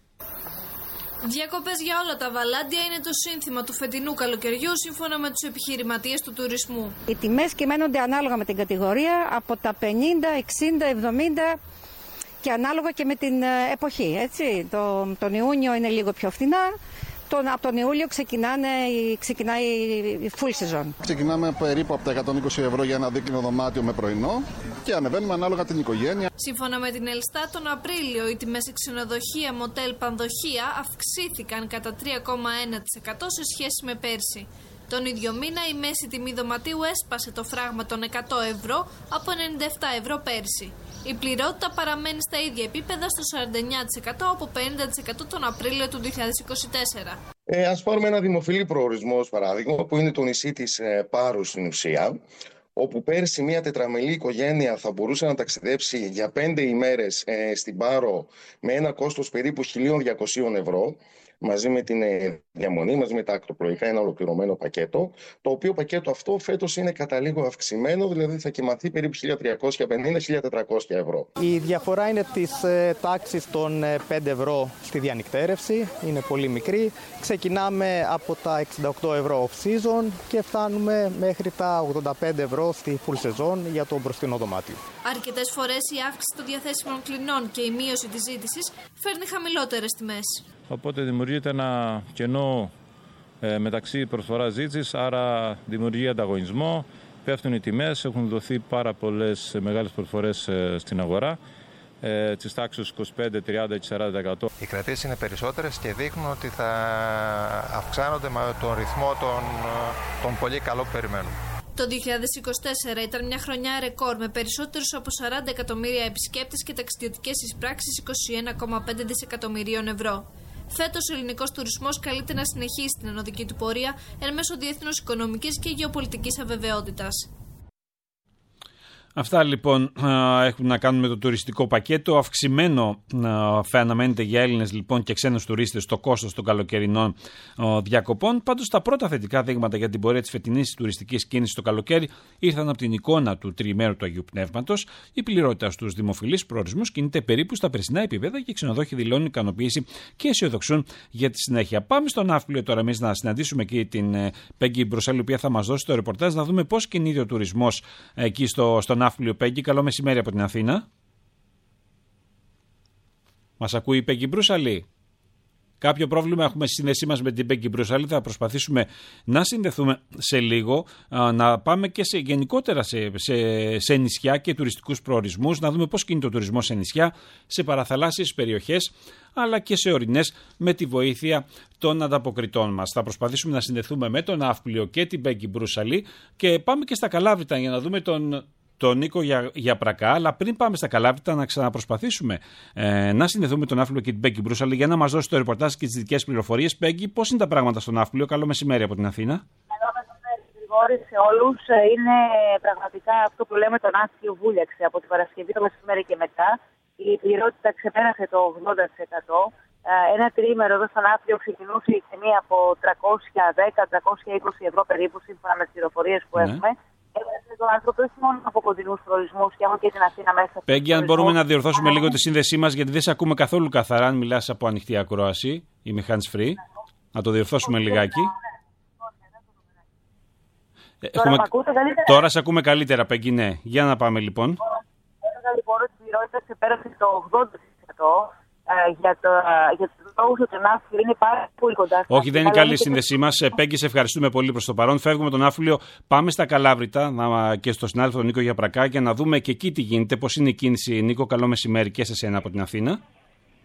Διακοπές για όλα τα βαλάντια είναι το σύνθημα του φετινού καλοκαιριού, σύμφωνα με τους επιχειρηματίες του τουρισμού. Οι τιμές κυμαίνονται ανάλογα με την κατηγορία, από τα πενήντα, εξήντα, εβδομήντα και ανάλογα και με την εποχή. Έτσι. Το, τον Ιούνιο είναι λίγο πιο φθηνά. Τον, από τον Ιούλιο ξεκινάνε, ξεκινάει η full season. Ξεκινάμε περίπου από τα εκατόν είκοσι ευρώ για ένα δίκλινο δωμάτιο με πρωινό και ανεβαίνουμε ανάλογα την οικογένεια. Σύμφωνα με την Ελστά, τον Απρίλιο οι τιμές σε ξενοδοχεία, μοτέλ, πανδοχεία αυξήθηκαν κατά τρία κόμμα ένα τοις εκατό σε σχέση με πέρσι. Τον ίδιο μήνα η μέση τιμή δωματίου έσπασε το φράγμα των εκατό ευρώ από ενενήντα επτά ευρώ πέρσι. Η πληρότητα παραμένει στα ίδια επίπεδα στο σαράντα εννέα τοις εκατό από πενήντα τοις εκατό τον Απρίλιο του δύο χιλιάδες είκοσι τέσσερα. Ε, ας πάρουμε ένα δημοφιλή προορισμό ως παράδειγμα, που είναι το νησί της ε, Πάρου στην ουσία, όπου πέρσι μια τετραμελή οικογένεια θα μπορούσε να ταξιδέψει για πέντε ημέρες ε, στην Πάρο με ένα κόστος περίπου χίλια διακόσια ευρώ. Μαζί με την διαμονή, μαζί με τα ακτοπλοϊκά, ένα ολοκληρωμένο πακέτο, το οποίο πακέτο αυτό φέτος είναι κατά λίγο αυξημένο, δηλαδή θα κοιμαθεί περίπου χίλια τριακόσια πενήντα με χίλια τετρακόσια ευρώ. Η διαφορά είναι της ε, τάξης των ε, πέντε ευρώ στη διανυκτέρευση, είναι πολύ μικρή. Ξεκινάμε από τα εξήντα οκτώ ευρώ off-season και φτάνουμε μέχρι τα ογδόντα πέντε ευρώ στη full season για το μπροστινό δωμάτιο. Αρκετές φορές η αύξηση των διαθέσιμων κλινών και η μείωση της ζήτησης φέρνει χαμηλότερες τιμές. Οπότε δημιουργείται ένα κενό ε, μεταξύ προσφοράς ζήτησης, άρα δημιουργεί ανταγωνισμό, πέφτουν οι τιμές, έχουν δοθεί πάρα πολλές μεγάλες προσφορές ε, στην αγορά, ε, της τάξης είκοσι πέντε, τριάντα και σαράντα τοις εκατό. Οι κρατήσεις είναι περισσότερες και δείχνουν ότι θα αυξάνονται με τον ρυθμό των, των πολύ καλό που περιμένουν. Το δύο χιλιάδες είκοσι τέσσερα ήταν μια χρονιά ρεκόρ με περισσότερους από σαράντα εκατομμύρια επισκέπτες και ταξιδιωτικές εισπράξεις είκοσι ένα κόμμα πέντε δισεκατομμυρίων ευρώ. Φέτος ο ελληνικός τουρισμός καλείται να συνεχίσει την ανωδική του πορεία εν μέσω διεθνούς οικονομικής και γεωπολιτικής αβεβαιότητας. Αυτά λοιπόν έχουν να κάνουν με το τουριστικό πακέτο. Αυξημένο αναμένεται για Έλληνες λοιπόν και ξένους τουρίστες το κόστος των καλοκαιρινών διακοπών. Πάντως τα πρώτα θετικά δείγματα για την πορεία της φετινής τουριστικής κίνησης το καλοκαίρι ήρθαν από την εικόνα του τριημέρου του Αγίου Πνεύματος. Η πληρότητα στους δημοφιλείς προορισμούς κινείται περίπου στα περσινά επίπεδα και οι ξενοδόχοι δηλώνουν ικανοποίηση και αισιοδοξούν για τη συνέχεια. Πάμε στο Ναύπλιο τώρα εμείς να συναντήσουμε και την Πέγγι Μπρουσέλη, η οποία θα μας δώσει το ρεπορτάζ, να δούμε πώς κινείται ο τουρισμός εκεί στο, στο Ναύπλιο. Πέγγι, καλό μεσημέρι από την Αθήνα. Μας ακούει η Πέγγι Μπρουσέλη? Κάποιο πρόβλημα έχουμε στη σύνδεσή μας με την Πέγγι Μπρουσέλη. Θα προσπαθήσουμε να συνδεθούμε σε λίγο, να πάμε και σε, γενικότερα σε, σε, σε νησιά και τουριστικούς προορισμούς, να δούμε πώς κινείται ο τουρισμός σε νησιά, σε παραθαλάσσιες περιοχές, αλλά και σε ορεινές με τη βοήθεια των ανταποκριτών μας. Θα προσπαθήσουμε να συνδεθούμε με τον Ναύπλιο και την Πέγγι Μπρουσέλη και πάμε και στα Καλάβρητα για να δούμε τον... τον Νίκο Γιαπρακά, αλλά πριν πάμε στα Καλάβρητα να ξαναπροσπαθήσουμε ε, να συνδεθούμε τον Ναύπλιο και την Πέγγι Μπρούσαλη για να μας δώσει το ρεπορτάζ και τις δικές πληροφορίες. Πέγγι, πώς είναι τα πράγματα στο Ναύπλιο? Καλό μεσημέρι από την Αθήνα. Καλό μεσημέρι, Γρηγόρη, σε όλους. Είναι πραγματικά αυτό που λέμε το Ναύπλιο βούλιαξε από την Παρασκευή το μεσημέρι και μετά. Η πληρότητα ξεπέρασε το ογδόντα τοις εκατό. Ένα τριήμερο εδώ στο Ναύπλιο ξεκινούσε η τιμή από τριακόσια δέκα με τριακόσια είκοσι ευρώ περίπου, σύμφωνα με τις πληροφορίες που ναι. έχουμε. Τον άνθρωπο όχι μόνο από κοντινούς προορισμούς και έχουμε και την Αθήνα μέσα. Πέγγι, αν μπορούμε να διορθώσουμε λίγο τη σύνδεσή μας, γιατί δεν σε ακούμε καθόλου καθαρά. Αν μιλάς από ανοιχτή ακρόαση ή με hands free, να το διορθώσουμε λιγάκι. Τώρα, έχουμε... καλύτερα? Τώρα σε ακούμε καλύτερα, Πέγγι, ναι. Για να πάμε λοιπόν. Έλεγα λοιπόν ότι η πληρότητα ξεπέρασε το ογδόντα τοις εκατό. Για το, για τους λόγους ότι το Ναύπλιο είναι πάρα πολύ κοντά. Όχι, δεν είναι καλή η σύνδεσή μας. Πέγγι, σε ευχαριστούμε πολύ προς το παρόν. Φεύγουμε τον Ναύπλιο, πάμε στα Καλάβρητα να, και στο συνάδελφο τον Νίκο Γιαπρακά για να δούμε και εκεί τι γίνεται, πώς είναι η κίνηση. Νίκο, καλό μεσημέρι και σε σένα από την Αθήνα.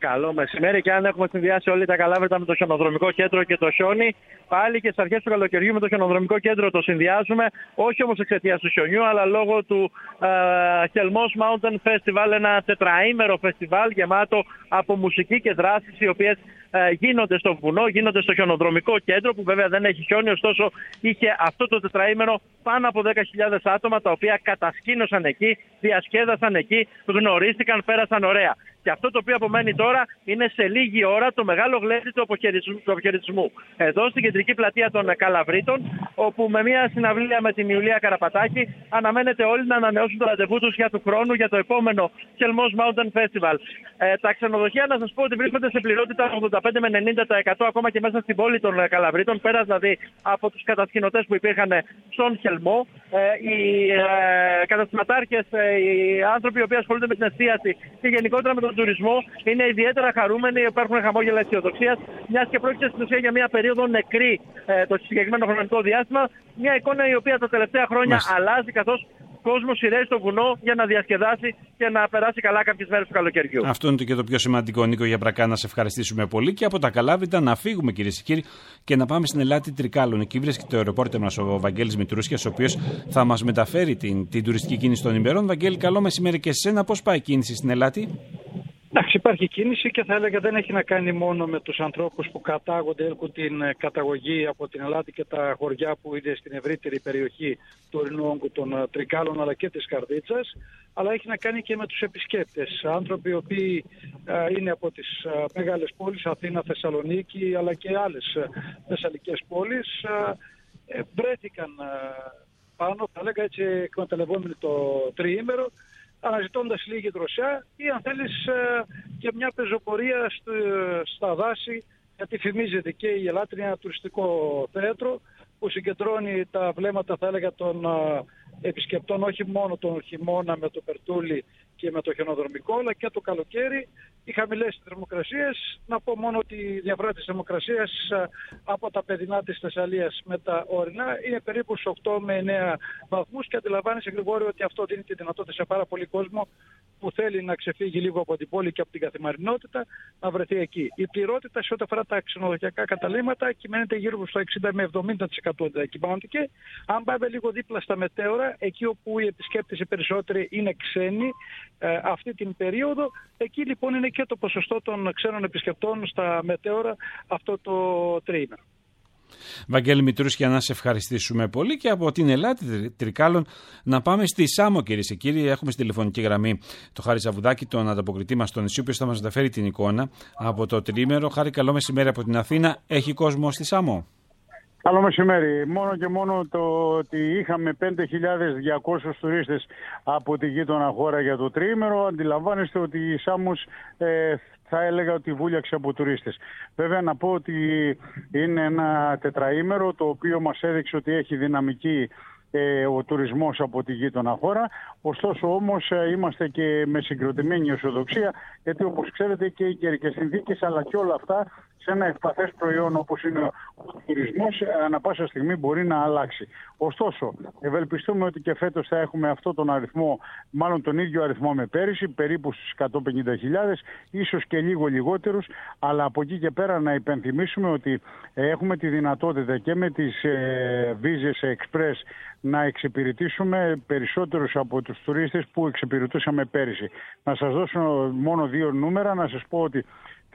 Καλό μεσημέρι, και αν έχουμε συνδυάσει όλοι τα Καλάβρητα με το χιονοδρομικό κέντρο και το χιόνι, πάλι και στις αρχές του καλοκαιριού με το χιονοδρομικό κέντρο το συνδυάζουμε, όχι όμως εξαιτίας του χιονιού, αλλά λόγω του ε, Χελμός Mountain Festival, ένα τετραήμερο φεστιβάλ γεμάτο από μουσική και δράσεις οι οποίες ε, γίνονται στο βουνό, γίνονται στο χιονοδρομικό κέντρο, που βέβαια δεν έχει χιόνι, ωστόσο είχε αυτό το τετραήμερο πάνω από δέκα χιλιάδες άτομα, τα οποία κατασκήνωσαν εκεί, διασκέδασαν εκεί, γνωρίστηκαν, πέρασαν ωραία. Και αυτό το οποίο απομένει τώρα είναι σε λίγη ώρα το μεγάλο γλέντι του αποχαιρετισμού. Εδώ στην κεντρική πλατεία των Καλαβρίτων, όπου με μια συναυλία με την Ιουλία Καραπατάκη αναμένεται όλοι να ανανεώσουν το ραντεβού τους για του χρόνου, για το επόμενο Χελμός Mountain Festival. Ε, τα ξενοδοχεία, να σας πω ότι βρίσκονται σε πληρότητα ογδόντα πέντε με ενενήντα τοις εκατό ακόμα και μέσα στην πόλη των Καλαβρίτων, πέρα δηλαδή από τους κατασκηνωτές που υπήρχαν στον Χελμό. Ε, οι ε, καταστηματάρχες, ε, οι άνθρωποι οι οποίοι ασχολούνται με την εστίαση και γενικότερα με τον τουρισμό είναι ιδιαίτερα χαρούμενοι, υπάρχουν χαμόγελα αισιοδοξίας, μιας και πρόκειται στην ουσία για μια περίοδο νεκρή ε, το συγκεκριμένο χρονικό διάστημα. Μια εικόνα η οποία τα τελευταία χρόνια Μάλιστα. αλλάζει, καθώς ο κόσμος σειραίει στο βουνό για να διασκεδάσει και να περάσει καλά κάποιες μέρες του καλοκαιριού. Αυτό είναι και το πιο σημαντικό, Νίκο Γιαπρακά, να σε ευχαριστήσουμε πολύ. Και από τα Καλάβρητα να φύγουμε, κυρίες και κύριοι, και να πάμε στην Ελάτη Τρικάλων. Εκεί βρίσκεται ο ρεπόρτερ μας, ο Βαγγέλης Μητρούσιας, ο οποίος θα μας μεταφέρει την, την τουριστική κίνηση των ημερών. Βαγγέλη, καλό μεσημέρι και σε σένα. Πώς πάει η κίνηση στην Ελάτη? Εντάξει, υπάρχει κίνηση και θα έλεγα δεν έχει να κάνει μόνο με τους ανθρώπους που κατάγονται, έχουν την καταγωγή από την Ελλάδα και τα χωριά που είναι στην ευρύτερη περιοχή του ορεινού όγκου των Τρικάλων αλλά και της Καρδίτσας, αλλά έχει να κάνει και με τους επισκέπτες. Άνθρωποι οι οποίοι α, είναι από τις α, μεγάλες πόλεις, Αθήνα, Θεσσαλονίκη, αλλά και άλλες α, θεσσαλικές πόλεις, α, ε, βρέθηκαν α, πάνω, θα έλεγα έτσι, εκμεταλλευόμενοι το τριήμερο, αναζητώντας λίγη δροσιά ή αν θέλεις και μια πεζοπορία στα δάση, γιατί φημίζεται και η Ελάτη είναι ένα τουριστικό θέατρο που συγκεντρώνει τα βλέμματα, θα έλεγα, των επισκεπτών όχι μόνο τον χειμώνα με το Περτούλι και με το χιονοδρομικό, αλλά και το καλοκαίρι. Οι χαμηλές θερμοκρασίες, να πω μόνο ότι η διαφορά της θερμοκρασίας από τα παιδινά της Θεσσαλίας με τα ορεινά είναι περίπου στους οκτώ με εννέα βαθμούς και αντιλαμβάνεσαι, Γρηγόρη, ότι αυτό δίνει τη δυνατότητα σε πάρα πολύ κόσμο που θέλει να ξεφύγει λίγο από την πόλη και από την καθημερινότητα να βρεθεί εκεί. Η πληρότητα σε ό,τι αφορά τα ξενοδοχειακά καταλήμματα κυμαίνεται γύρω στο εξήντα με εβδομήντα τοις εκατό και αν πάμε λίγο δίπλα στα μετέωρα, εκεί όπου οι επισκέπτες οι περισσότεροι είναι ξένοι ε, αυτή την περίοδο, εκεί λοιπόν είναι και το ποσοστό των ξένων επισκεπτών στα μετέωρα αυτό το τριήμερο. Βαγγέλη Μητρούσια, να σε ευχαριστήσουμε πολύ. Και από την Ελάτη Τρικάλων να πάμε στη Σάμο, κυρίες και κύριοι. Έχουμε στη τηλεφωνική γραμμή το Χάρη Ζαβουδάκη, τον ανταποκριτή μας στο νησί, ο οποίος θα μας μεταφέρει την εικόνα από το τριήμερο. Χάρη, καλό μεσημέρι από την Αθήνα. Έχει κόσμο στη Σάμο? Καλό μεσημέρι. Μόνο και μόνο το ότι είχαμε πέντε χιλιάδες διακόσιους τουρίστες από τη γείτονα χώρα για το τριήμερο, αντιλαμβάνεστε ότι η Σάμος ε, θα έλεγα ότι βούλιαξε από τουρίστες. Βέβαια να πω ότι είναι ένα τετραήμερο το οποίο μας έδειξε ότι έχει δυναμική ε, ο τουρισμός από τη γείτονα χώρα. Ωστόσο όμως ε, είμαστε και με συγκροτημένη αισιοδοξία, γιατί όπως ξέρετε και οι καιρικές συνθήκες αλλά και όλα αυτά σε ένα ευπαθές προϊόν όπως είναι ο τουρισμός, ανά πάσα στιγμή μπορεί να αλλάξει. Ωστόσο, ευελπιστούμε ότι και φέτος θα έχουμε αυτό τον αριθμό, μάλλον τον ίδιο αριθμό με πέρυσι, περίπου στους εκατόν πενήντα χιλιάδες, ίσως και λίγο λιγότερους, αλλά από εκεί και πέρα να υπενθυμίσουμε ότι έχουμε τη δυνατότητα και με τις ε, βίζες express να εξυπηρετήσουμε περισσότερους από τους τουρίστες που εξυπηρετούσαμε πέρυσι. Να σας δώσω μόνο δύο νούμερα, να σας πω ότι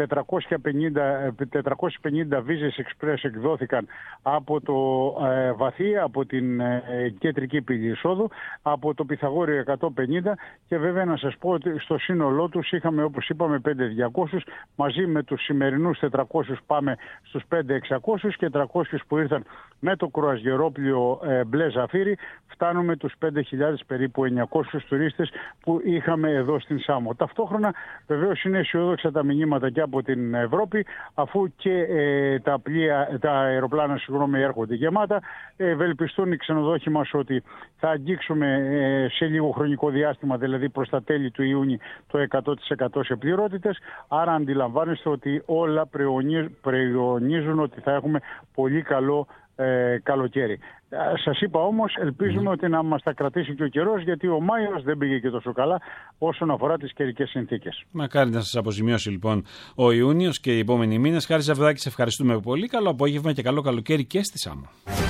τετρακόσιες πενήντα βίζες express εκδόθηκαν από το ε, Βαθύ, από την ε, κεντρική πύλη εισόδου, από το Πυθαγόριο εκατόν πενήντα και βέβαια να σας πω ότι στο σύνολό τους είχαμε, όπως είπαμε, πέντε χιλιάδες διακόσιους, μαζί με τους σημερινούς τετρακόσιους πάμε στους πέντε χιλιάδες εξακόσιους και τριακόσιους που ήρθαν με το κρουαζιερόπλοιο ε, μπλε ζαφύρι, φτάνουμε τους πέντε χιλιάδες περίπου εννιακόσιους τουρίστες που είχαμε εδώ στην Σάμο. Ταυτόχρονα βεβαίως είναι αισιόδοξα τα μηνύματα και από την Ευρώπη, αφού και ε, τα, πλοία, τα αεροπλάνα συγγνώμη, έρχονται γεμάτα. Ε, ευελπιστούν οι ξενοδόχοι μας ότι θα αγγίξουμε ε, σε λίγο χρονικό διάστημα, δηλαδή προς τα τέλη του Ιούνιου, το εκατό τοις εκατό σε πληρότητες. Άρα αντιλαμβάνεστε ότι όλα προαιωνίζουν ότι θα έχουμε πολύ καλό ε, καλοκαίρι. Σας είπα όμως, ελπίζουμε mm. ότι να μας τα κρατήσει και ο καιρός, γιατί ο Μάιος δεν πήγε και τόσο καλά όσον αφορά τις καιρικές συνθήκες. Μακάρι να σας αποζημιώσει λοιπόν ο Ιούνιος και οι επόμενοι μήνες. Χάρη Ζαβδάκη, σε ευχαριστούμε πολύ. Καλό απόγευμα και καλό καλοκαίρι και στη Σάμο.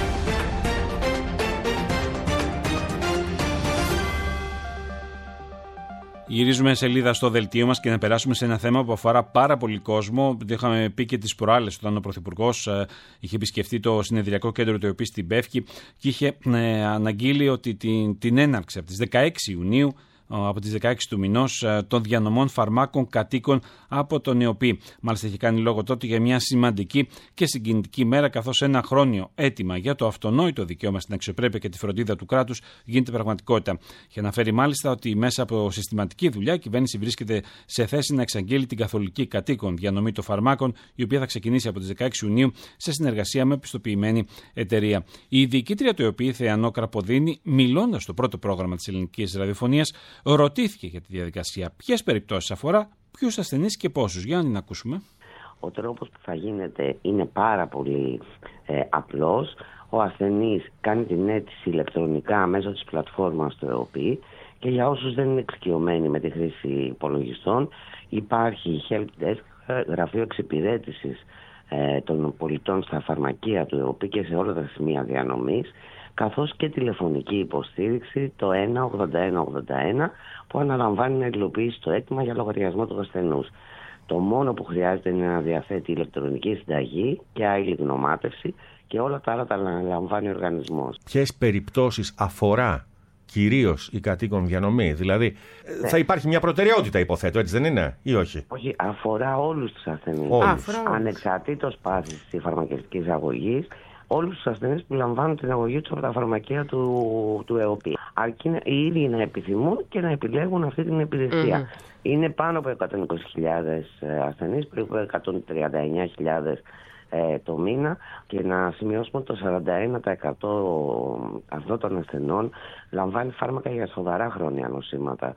Γυρίζουμε σελίδα στο δελτίο μας και να περάσουμε σε ένα θέμα που αφορά πάρα πολύ κόσμο. Το είχαμε πει και τις προάλλες όταν ο Πρωθυπουργός ε, είχε επισκεφτεί το συνεδριακό κέντρο του ΕΟΠΗ στην Πεύκη και είχε ε, αναγγείλει ότι την, την έναρξη από τις δεκαέξι Ιουνίου, από τις δεκαέξι του μηνός, των διανομών φαρμάκων κατοίκων από τον ΕΟΠΗ. Μάλιστα έχει κάνει λόγο τότε για μια σημαντική και συγκινητική μέρα, καθώς ένα χρόνιο αίτημα για το αυτονόητο δικαίωμα στην αξιοπρέπεια και τη φροντίδα του κράτους γίνεται πραγματικότητα. Και αναφέρει μάλιστα ότι μέσα από συστηματική δουλειά η κυβέρνηση βρίσκεται σε θέση να εξαγγείλει την καθολική κατοίκων διανομή των φαρμάκων, η οποία θα ξεκινήσει από τις δεκαέξι Ιουνίου σε συνεργασία με πιστοποιημένη εταιρεία. Η διοικήτρια του ΕΟΠΗ, Θεανό Κραποδίνη, μιλώντας στο πρώτο πρόγραμμα της ελληνικής ραδιοφωνίας, ρωτήθηκε για τη διαδικασία. Ποιες περιπτώσεις αφορά, ποιους ασθενείς και πόσους. Για να την ακούσουμε. Ο τρόπος που θα γίνεται είναι πάρα πολύ ε, απλός. Ο ασθενής κάνει την αίτηση ηλεκτρονικά μέσω της πλατφόρμας του ΕΟΠΗ και για όσους δεν είναι εξοικειωμένοι με τη χρήση υπολογιστών, υπάρχει help desk, γραφείο εξυπηρέτησης ε, των πολιτών στα φαρμακεία του ΕΟΠΗ και σε όλα τα σημεία διανομής, καθώς και τηλεφωνική υποστήριξη το ένα ογδόντα ένα ογδόντα ένα που αναλαμβάνει να υλοποιήσει το αίτημα για λογαριασμό του ασθενούς. Το μόνο που χρειάζεται είναι να διαθέτει ηλεκτρονική συνταγή και άειλη γνωμάτευση και όλα τα άλλα τα αναλαμβάνει ο οργανισμός. Ποιες περιπτώσεις αφορά κυρίως η κατοίκον διανομή? Δηλαδή ναι. θα υπάρχει μια προτεραιότητα, υποθέτω, έτσι δεν είναι, ή όχι? Όχι, αφορά όλους τους ασθενείς. Όλους. Ανεξαρτήτως πάσης της φαρμακευτικής αγωγής, όλους τους ασθενείς που λαμβάνουν την αγωγή τους από τα φαρμακεία του, του ΕΟΠΗ. Αρκεί οι ίδιοι να επιθυμούν και να επιλέγουν αυτή την υπηρεσία. Mm. Είναι πάνω από εκατόν είκοσι χιλιάδες ασθενείς, περίπου εκατόν τριάντα εννιά χιλιάδες ε, το μήνα, και να σημειώσουμε ότι το σαράντα ένα τοις εκατό αυτών των ασθενών λαμβάνει φάρμακα για σοβαρά χρόνια νοσήματα.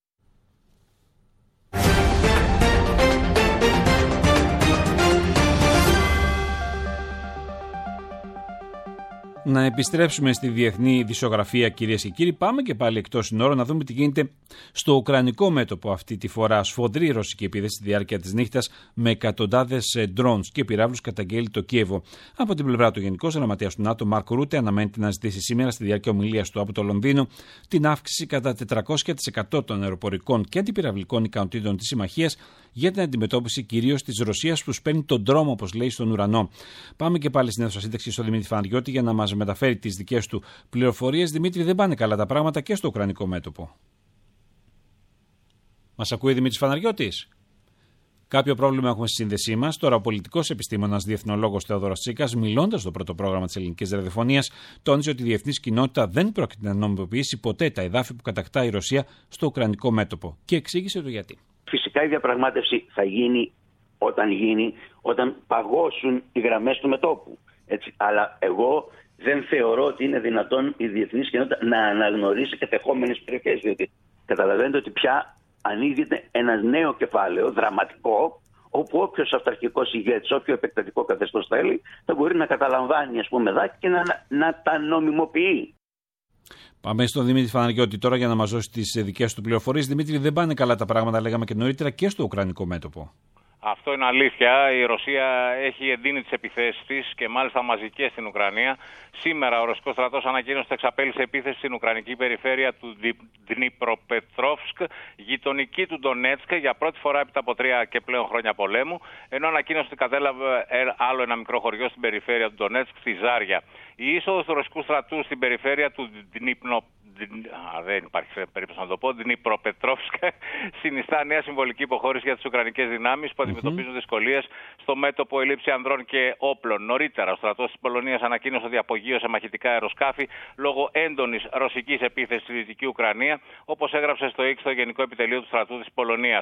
Να επιστρέψουμε στη διεθνή ειδησιογραφία, κυρίες και κύριοι. Πάμε και πάλι εκτός συνόρων να δούμε τι γίνεται στο ουκρανικό μέτωπο αυτή τη φορά. Σφοδρή ρωσική επίθεση στη διάρκεια της νύχτας με εκατοντάδες drones και πυράβλους, καταγγέλει το Κίεβο. Από την πλευρά του Γενικός Γραμματέας του ΝΑΤΟ, Μαρκ Ρούτε, αναμένεται να ζητήσει σήμερα στη διάρκεια ομιλίας του από το Λονδίνο την αύξηση κατά τετρακόσια τοις εκατό των αεροπορικών και αντιπυραυλικών ικανοτήτων της συμμαχίας για την αντιμετώπιση κυρίως της Ρωσίας που σπέρνει τον δρόμο, όπως λέει, στον ουρανό. Πάμε και πάλι στην αίθουσα σύνταξη στον Δημήτρη Φαναριώτη για να μας μεταφέρει τις δικές του πληροφορίες. Δημήτρη, δεν πάνε καλά τα πράγματα και στο ουκρανικό μέτωπο. Μας ακούει Δημήτρης Φαναριώτης? Κάποιο πρόβλημα έχουμε στη σύνδεσή μας. Τώρα, ο πολιτικός επιστήμονας διεθνολόγος Θεόδωρος Τσίκας, μιλώντας στο πρώτο πρόγραμμα της ελληνικής ραδιοφωνίας, τόνιζε ότι η διεθνής κοινότητα δεν πρόκειται να νομιμοποιήσει ποτέ τα εδάφη που κατακτά η Ρωσία στο ουκρανικό μέτωπο. Και εξήγησε το γιατί. Φυσικά η διαπραγμάτευση θα γίνει όταν γίνει, όταν παγώσουν οι γραμμές του μετώπου. Έτσι. Αλλά εγώ δεν θεωρώ ότι είναι δυνατόν η διεθνής κοινότητα να αναγνωρίσει κατεχόμενες περιοχές. Διότι καταλαβαίνετε ότι πια ανοίγεται ένα νέο κεφάλαιο δραματικό, όπου όποιος αυταρχικός ηγέτης, όποιο επεκτατικό καθεστώς θέλει, θα μπορεί να καταλαμβάνει, ας πούμε, δάκη και να, να τα νομιμοποιεί. Πάμε στον Δημήτρη Φαναριώτη τώρα για να μας δώσει τις δικές του πληροφορίες. Δημήτρη, δεν πάνε καλά τα πράγματα, λέγαμε και νωρίτερα, και στο ουκρανικό μέτωπο. Αυτό είναι αλήθεια. Η Ρωσία έχει εντείνει τις επιθέσεις της και μάλιστα μαζικές στην Ουκρανία. Σήμερα ο ρωσικός στρατός ανακοίνωσε ότι εξαπέλυσε επίθεση στην ουκρανική περιφέρεια του Δνιπροπετρόφσκ, γειτονική του Ντονέτσκ, για πρώτη φορά έπειτα από τρία και πλέον χρόνια πολέμου, ενώ ανακοίνωσε ότι κατέλαβε άλλο ένα μικρό χωριό στην περιφέρεια του Ντονέτσκ, στη Ζάρια. Η είσοδος του ρωσικού στρατού στην περιφέρεια του Δνιπροπετρόφσκ, δεν υπάρχει περίπτωση να το πω, Δνιπροπετρόφσκ, συνιστά νέα συμβολική υποχώρηση για τις ουκρανικές δυνάμεις που αντιμετωπίζουν mm-hmm. δυσκολίες στο μέτωπο ελλείψη ανδρών και όπλων. Νωρίτερα, ο στρατός της Πολωνίας ανακοίνωσε ότι απογείωσε μαχητικά αεροσκάφη λόγω έντονης ρωσικής επίθεσης στη Δυτική Ουκρανία, όπως έγραψε στο X το Γενικό Επιτελείο του Στρατού της Πολωνίας.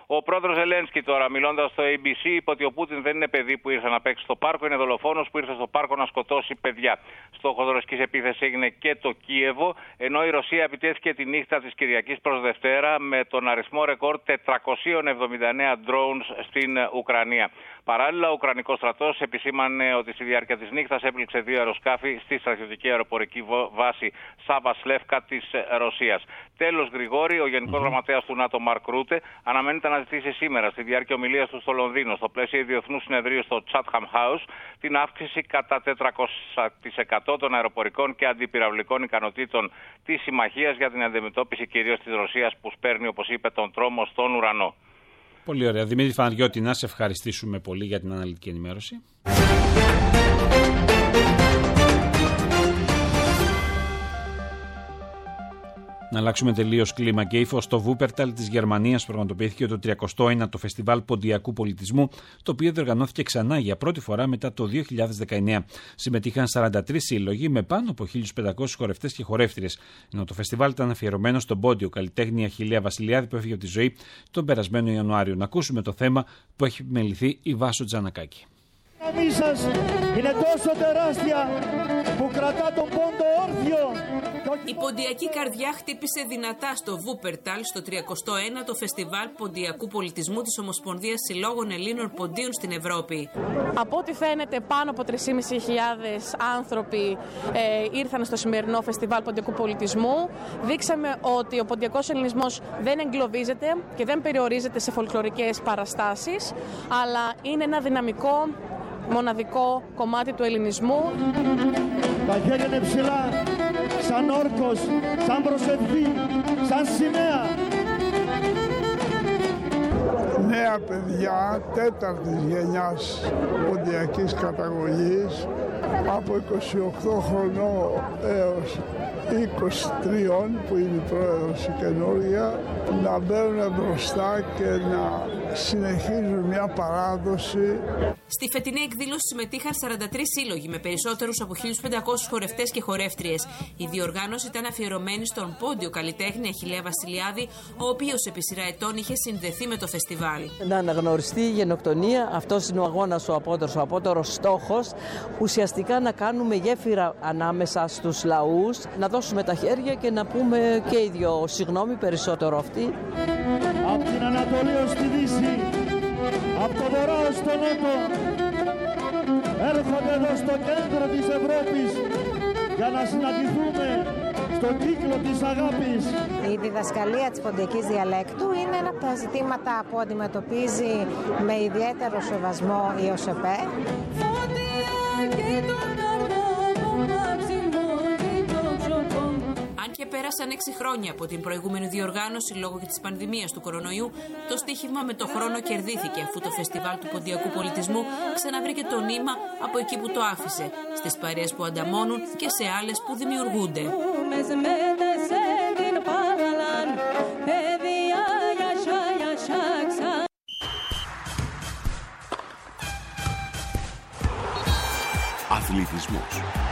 Ο πρόεδρος Ζελένσκι τώρα, μιλώντας στο έι μπι σι, είπε ότι ο Πούτιν δεν είναι παιδί που ήρθε να παίξει στο πάρκο, είναι δολοφόνος που ήρθε στο πάρκο να σκοτώσει παιδιά. Στόχος ρωσικής επίθεσης έγινε και το Κίεβο, ενώ η Ρωσία επιτέθηκε τη νύχτα της Κυριακής προς Δευτέρα με τον αριθμό ρεκόρ τετρακόσια εβδομήντα εννέα drones στην Ουκρανία. Παράλληλα, ο Ουκρανικός στρατός επισήμανε ότι στη διάρκεια της νύχτας έπληξε δύο αεροσκάφη στη στρατιωτική αεροπορική βάση Σάβα-Σλεύκα της Ρωσίας. Τέλος, Γρηγόρη, ο Γενικός mm-hmm. Γραμματέας του ΝΑΤΟ, Μαρκ Ρούτε, αναμένεται να ζητήσει σήμερα στη διάρκεια ομιλίας του στο Λονδίνο, στο πλαίσιο διεθνούς συνεδρίου στο Chatham House, την αύξηση κατά τετρακόσια τοις εκατό των αεροπορικών και αντιπυραυλικών ικανοτήτων της συμμαχίας για την αντιμετώπιση κυρίως της Ρωσίας που σπέρνει, όπως είπε, τον τρόμο στον ουρανό. Πολύ ωραία. Δημήτρη Φαναριώτη, να σε ευχαριστήσουμε πολύ για την αναλυτική ενημέρωση. Να αλλάξουμε τελείως κλίμα και ύφος. Στο Βούπερταλ της Γερμανίας πραγματοποιήθηκε το τριακοστό ένατο Φεστιβάλ Ποντιακού Πολιτισμού, το οποίο διοργανώθηκε ξανά για πρώτη φορά μετά το δύο χιλιάδες δεκαεννέα. Συμμετείχαν σαράντα τρεις σύλλογοι με πάνω από χίλιους πεντακόσιους χορευτές και χορεύτριες. Ενώ το φεστιβάλ ήταν αφιερωμένο στον πόντιο καλλιτέχνη Αχιλλέα Βασιλιάδη που έφυγε από τη ζωή τον περασμένο Ιανουάριο. Να ακούσουμε το θέμα που έχει επιμεληθεί η Βάσο Τζανακάκη. Η σας είναι τόσο τεράστια που κρατά τον πόντο όρθιο. Η ποντιακή καρδιά χτύπησε δυνατά στο Βούπερταλ στο τριακοστό ένατο Φεστιβάλ Ποντιακού Πολιτισμού της Ομοσπονδίας Συλλόγων Ελλήνων Ποντίων στην Ευρώπη. Από ό,τι φαίνεται, πάνω από τρεις χιλιάδες πεντακόσιοι άνθρωποι ε, ήρθαν στο σημερινό Φεστιβάλ Ποντιακού Πολιτισμού. Δείξαμε ότι ο ποντιακός ελληνισμός δεν εγκλωβίζεται και δεν περιορίζεται σε φολκλωρικές παραστάσεις, αλλά είναι ένα δυναμικό, μοναδικό κομμάτι του ελληνισμού. Τα χέρια είναι ψηλά, σαν όρκος, σαν προσευχή, σαν σημαία. Νέα παιδιά τέταρτης γενιάς ποντιακής καταγωγής από είκοσι οκτώ χρονών έως είκοσι τρία που είναι η πρόεδρος η καινούργια, να μπαίνουν μπροστά και να συνεχίζουν μια παράδοση. Στη φετινή εκδήλωση συμμετείχαν σαράντα τρεις σύλλογοι με περισσότερους από χίλιους πεντακόσιους χορευτές και χορεύτριες. Η διοργάνωση ήταν αφιερωμένη στον πόντιο καλλιτέχνη Αχιλλέα Βασιλιάδη, ο οποίος επί σειρά ετών είχε συνδεθεί με το φεστιβάλ. Να αναγνωριστεί η γενοκτονία, αυτός είναι ο αγώνας ο απότερος, ο απότερος στόχος. Ουσιαστικά να κάνουμε γέφυρα ανάμεσα στους λαούς, να δώσουμε τα χέρια και να πούμε και οι δυο συγγνώμη περισσότερο αυτοί. Από την Ανατολή ως τη Δύση, από το Βορρά ως το Νότο, έρχονται εδώ στο κέντρο της Ευρώπης για να συναντηθούμε στον κύκλο της αγάπης. Η διδασκαλία της ποντιακής διαλέκτου είναι ένα από τα ζητήματα που αντιμετωπίζει με ιδιαίτερο σεβασμό η ΟΣΕΠΕ. Αν και πέρασαν έξι χρόνια από την προηγούμενη διοργάνωση λόγω της πανδημίας του κορονοϊού, το στοίχημα με το χρόνο κερδίθηκε αφού το Φεστιβάλ του Ποντιακού Πολιτισμού ξαναβρήκε το νήμα από εκεί που το άφησε, στις παρέες που ανταμώνουν και σε άλλες που δημιουργούνται. Αθλητισμός.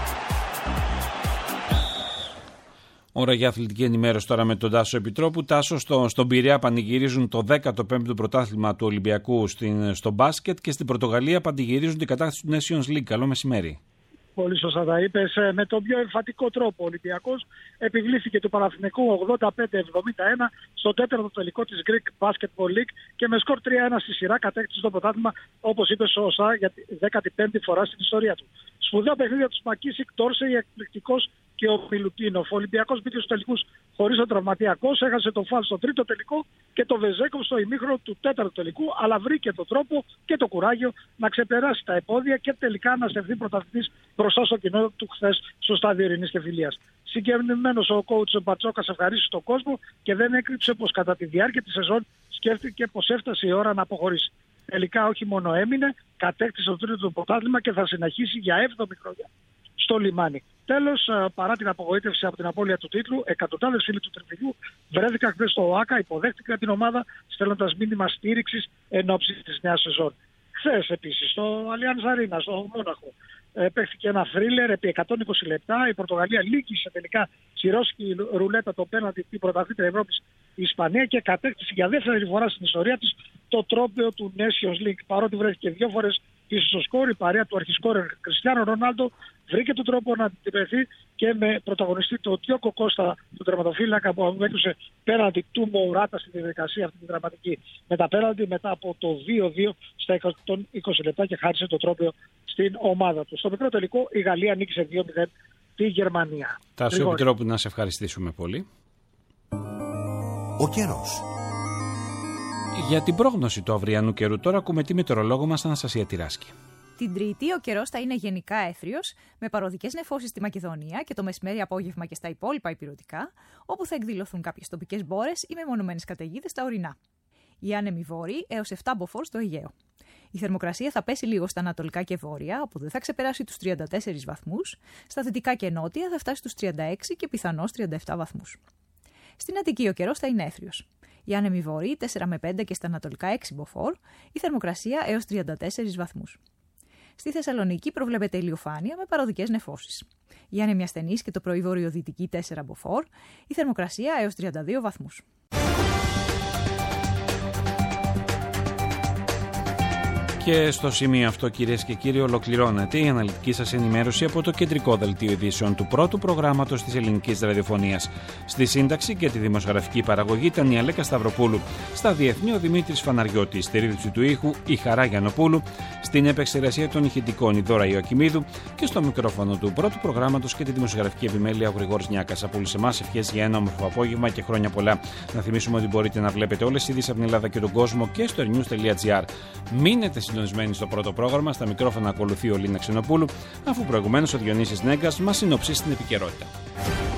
Ώρα για αθλητική ενημέρωση τώρα με τον Τάσο Επιτρόπου. Τάσο, στο, στον Πειραιά πανηγυρίζουν το δέκατο πέμπτο πρωτάθλημα του Ολυμπιακού στην, στο μπάσκετ και στην Πορτογαλία πανηγυρίζουν την κατάκτηση του Nations League. Καλό μεσημέρι. Πολύ σωστά τα είπες. Με τον πιο εμφατικό τρόπο ο Ολυμπιακός επιβλήθηκε του Παναθηναϊκού ογδόντα πέντε εβδομήντα ένα στο τέταρτο τελικό της Greek Basketball League και με σκορ τρία ένα στη σειρά κατέκτησε το πρωτάθλημα, όπως είπε σωστά, για τη δέκατη πέμπτη φορά στην ιστορία του. Σπουδαία παιχνίδια του Μακίσικ, Ντόρσεϊ, εκπληκτικός και ο Μιλουτίνοφ. Ο Ολυμπιακός μπήκε στους τελικούς χωρίς τον τραυματιακός, έχασε το φάλ στο τρίτο τελικό και το Βεζέκοφ στο ημίχρονο του τέταρτου τελικού, αλλά βρήκε τον τρόπο και το κουράγιο να ξεπεράσει τα επόδια και τελικά να στεφθεί πρωταθλητής μπροστά στο κοινό του χθες στο στάδιο Ειρηνής και Φιλίας. Συγκεκριμένος ο coach Μπατσόκας ευχαρίστησε τον κόσμο και δεν έκρυψε πως κατά τη διάρκεια της σεζόν σκέφτηκε πως έφτασε η ώρα να αποχωρήσει. Τελικά όχι μόνο έμεινε, κατέκτησε το τρίτο πρωτάθλημα και θα συνεχίσει για έβδομη χρονιά στο λιμάνι. Τέλος, παρά την απογοήτευση από την απώλεια του τίτλου, εκατοντάδες φίλοι του Τριφυλιού βρέθηκαν χθες στο ΟΑΚΑ, υποδέχτηκαν την ομάδα στέλνοντας μήνυμα στήριξης εν ώψη της νέας σεζόν. Χθες επίσης στο Allianz Arena, στο Μόναχο, παίχθηκε ένα θρίλερ επί εκατόν είκοσι λεπτά. Η Πορτογαλία λύκησε τελικά στη ρώσικη ρουλέτα το πέναντι την πρωταθλήτρια Ευρώπης η Ισπανία και κατέκτησε για δεύτερη φορά στην ιστορία της το τρόπαιο του Nations League. Παρότι βρέθηκε δύο φορές πίσω στο σκόρ, η παρέα του αρχισκόρερ Κριστιάνο Ρονάλντο βρήκε τον τρόπο να αντιπεθεί και με πρωταγωνιστή το Τιόκο Κώστα, τον τερματοφύλακα που έδωσε πέναλτι του Μωουράτα στη διαδικασία αυτή τη δραματική με τα πέναλτι μετά από το δύο δύο στα είκοσι λεπτά και χάρισε το τρόπαιο στην ομάδα του. Στο μικρό τελικό η Γαλλία νίκησε δύο μηδέν τη Γερμανία. Τάσο, επιτρόπου να σε ευχαριστήσουμε πολύ. Ο καιρός. Για την πρόγνωση του αυριανού καιρού τώρα ακούμε τη μετεωρολόγο μας Αναστασία Τυράσκη. Την Τρίτη ο καιρός θα είναι γενικά έθριος, με παροδικές νεφώσεις στη Μακεδονία και το μεσημέρι απόγευμα και στα υπόλοιπα ηπειρωτικά, όπου θα εκδηλωθούν κάποιες τοπικές μπόρες ή μεμονωμένες καταιγίδες στα ορεινά. Οι άνεμοι βόρειοι έως επτά μποφόρ στο Αιγαίο. Η θερμοκρασία θα πέσει λίγο στα ανατολικά και βόρεια, όπου δεν θα ξεπεράσει τους τριάντα τέσσερις βαθμούς, στα δυτικά και νότια θα φτάσει στους τριάντα έξι και πιθανώς τριάντα επτά βαθμούς. Στην Αττική ο καιρός θα είναι έθριος. Οι άνεμοι βόρειοι τέσσερα με πέντε και στα ανατολικά έξι μποφόρ, η θερμοκρασία έως τριάντα τέσσερις βαθμούς. Στη Θεσσαλονίκη προβλέπεται ηλιοφάνεια με παροδικές νεφώσεις. Οι άνεμοι ασθενείς και το πρωί βορειοδυτική τέσσερα μποφόρ, η θερμοκρασία έως τριάντα δύο βαθμούς. Και στο σημείο αυτό, κυρίες και κύριοι, ολοκληρώνεται η αναλυτική σας ενημέρωση από το κεντρικό δελτίο ειδήσεων του πρώτου προγράμματος της ελληνικής ραδιοφωνίας. Στη σύνταξη και τη δημοσιογραφική παραγωγή ήταν η Αλέκα Σταυροπούλου. Στα διεθνή ο Δημήτρης Φαναριώτης. Στη ρύθμιση του ήχου η Χαρά Γιαννοπούλου. Στην επεξεργασία των ηχητικών η Δώρα Ιωακημίδου. Και στο μικρόφωνο του πρώτου προγράμματος και τη δημοσιογραφική επιμέλεια ο Γρηγόρης Νιάκας. Από όλους εμάς ευχές για ένα όμορφο απόγευμα και χρόνια πολλά. Να θυμίσουμε ότι μπορείτε να βλέπετε όλες τις ειδήσεις από την Ελλάδα και τον κόσμο και στο ερnews τελεία gr. Μείνετε συντονισμένοι στο πρώτο πρόγραμμα. Στα μικρόφωνα ακολουθεί ο Λίνα Ξενοπούλου, αφού προηγουμένως ο Διονύσης Νέγκας μας συνοψίσει την επικαιρότητα.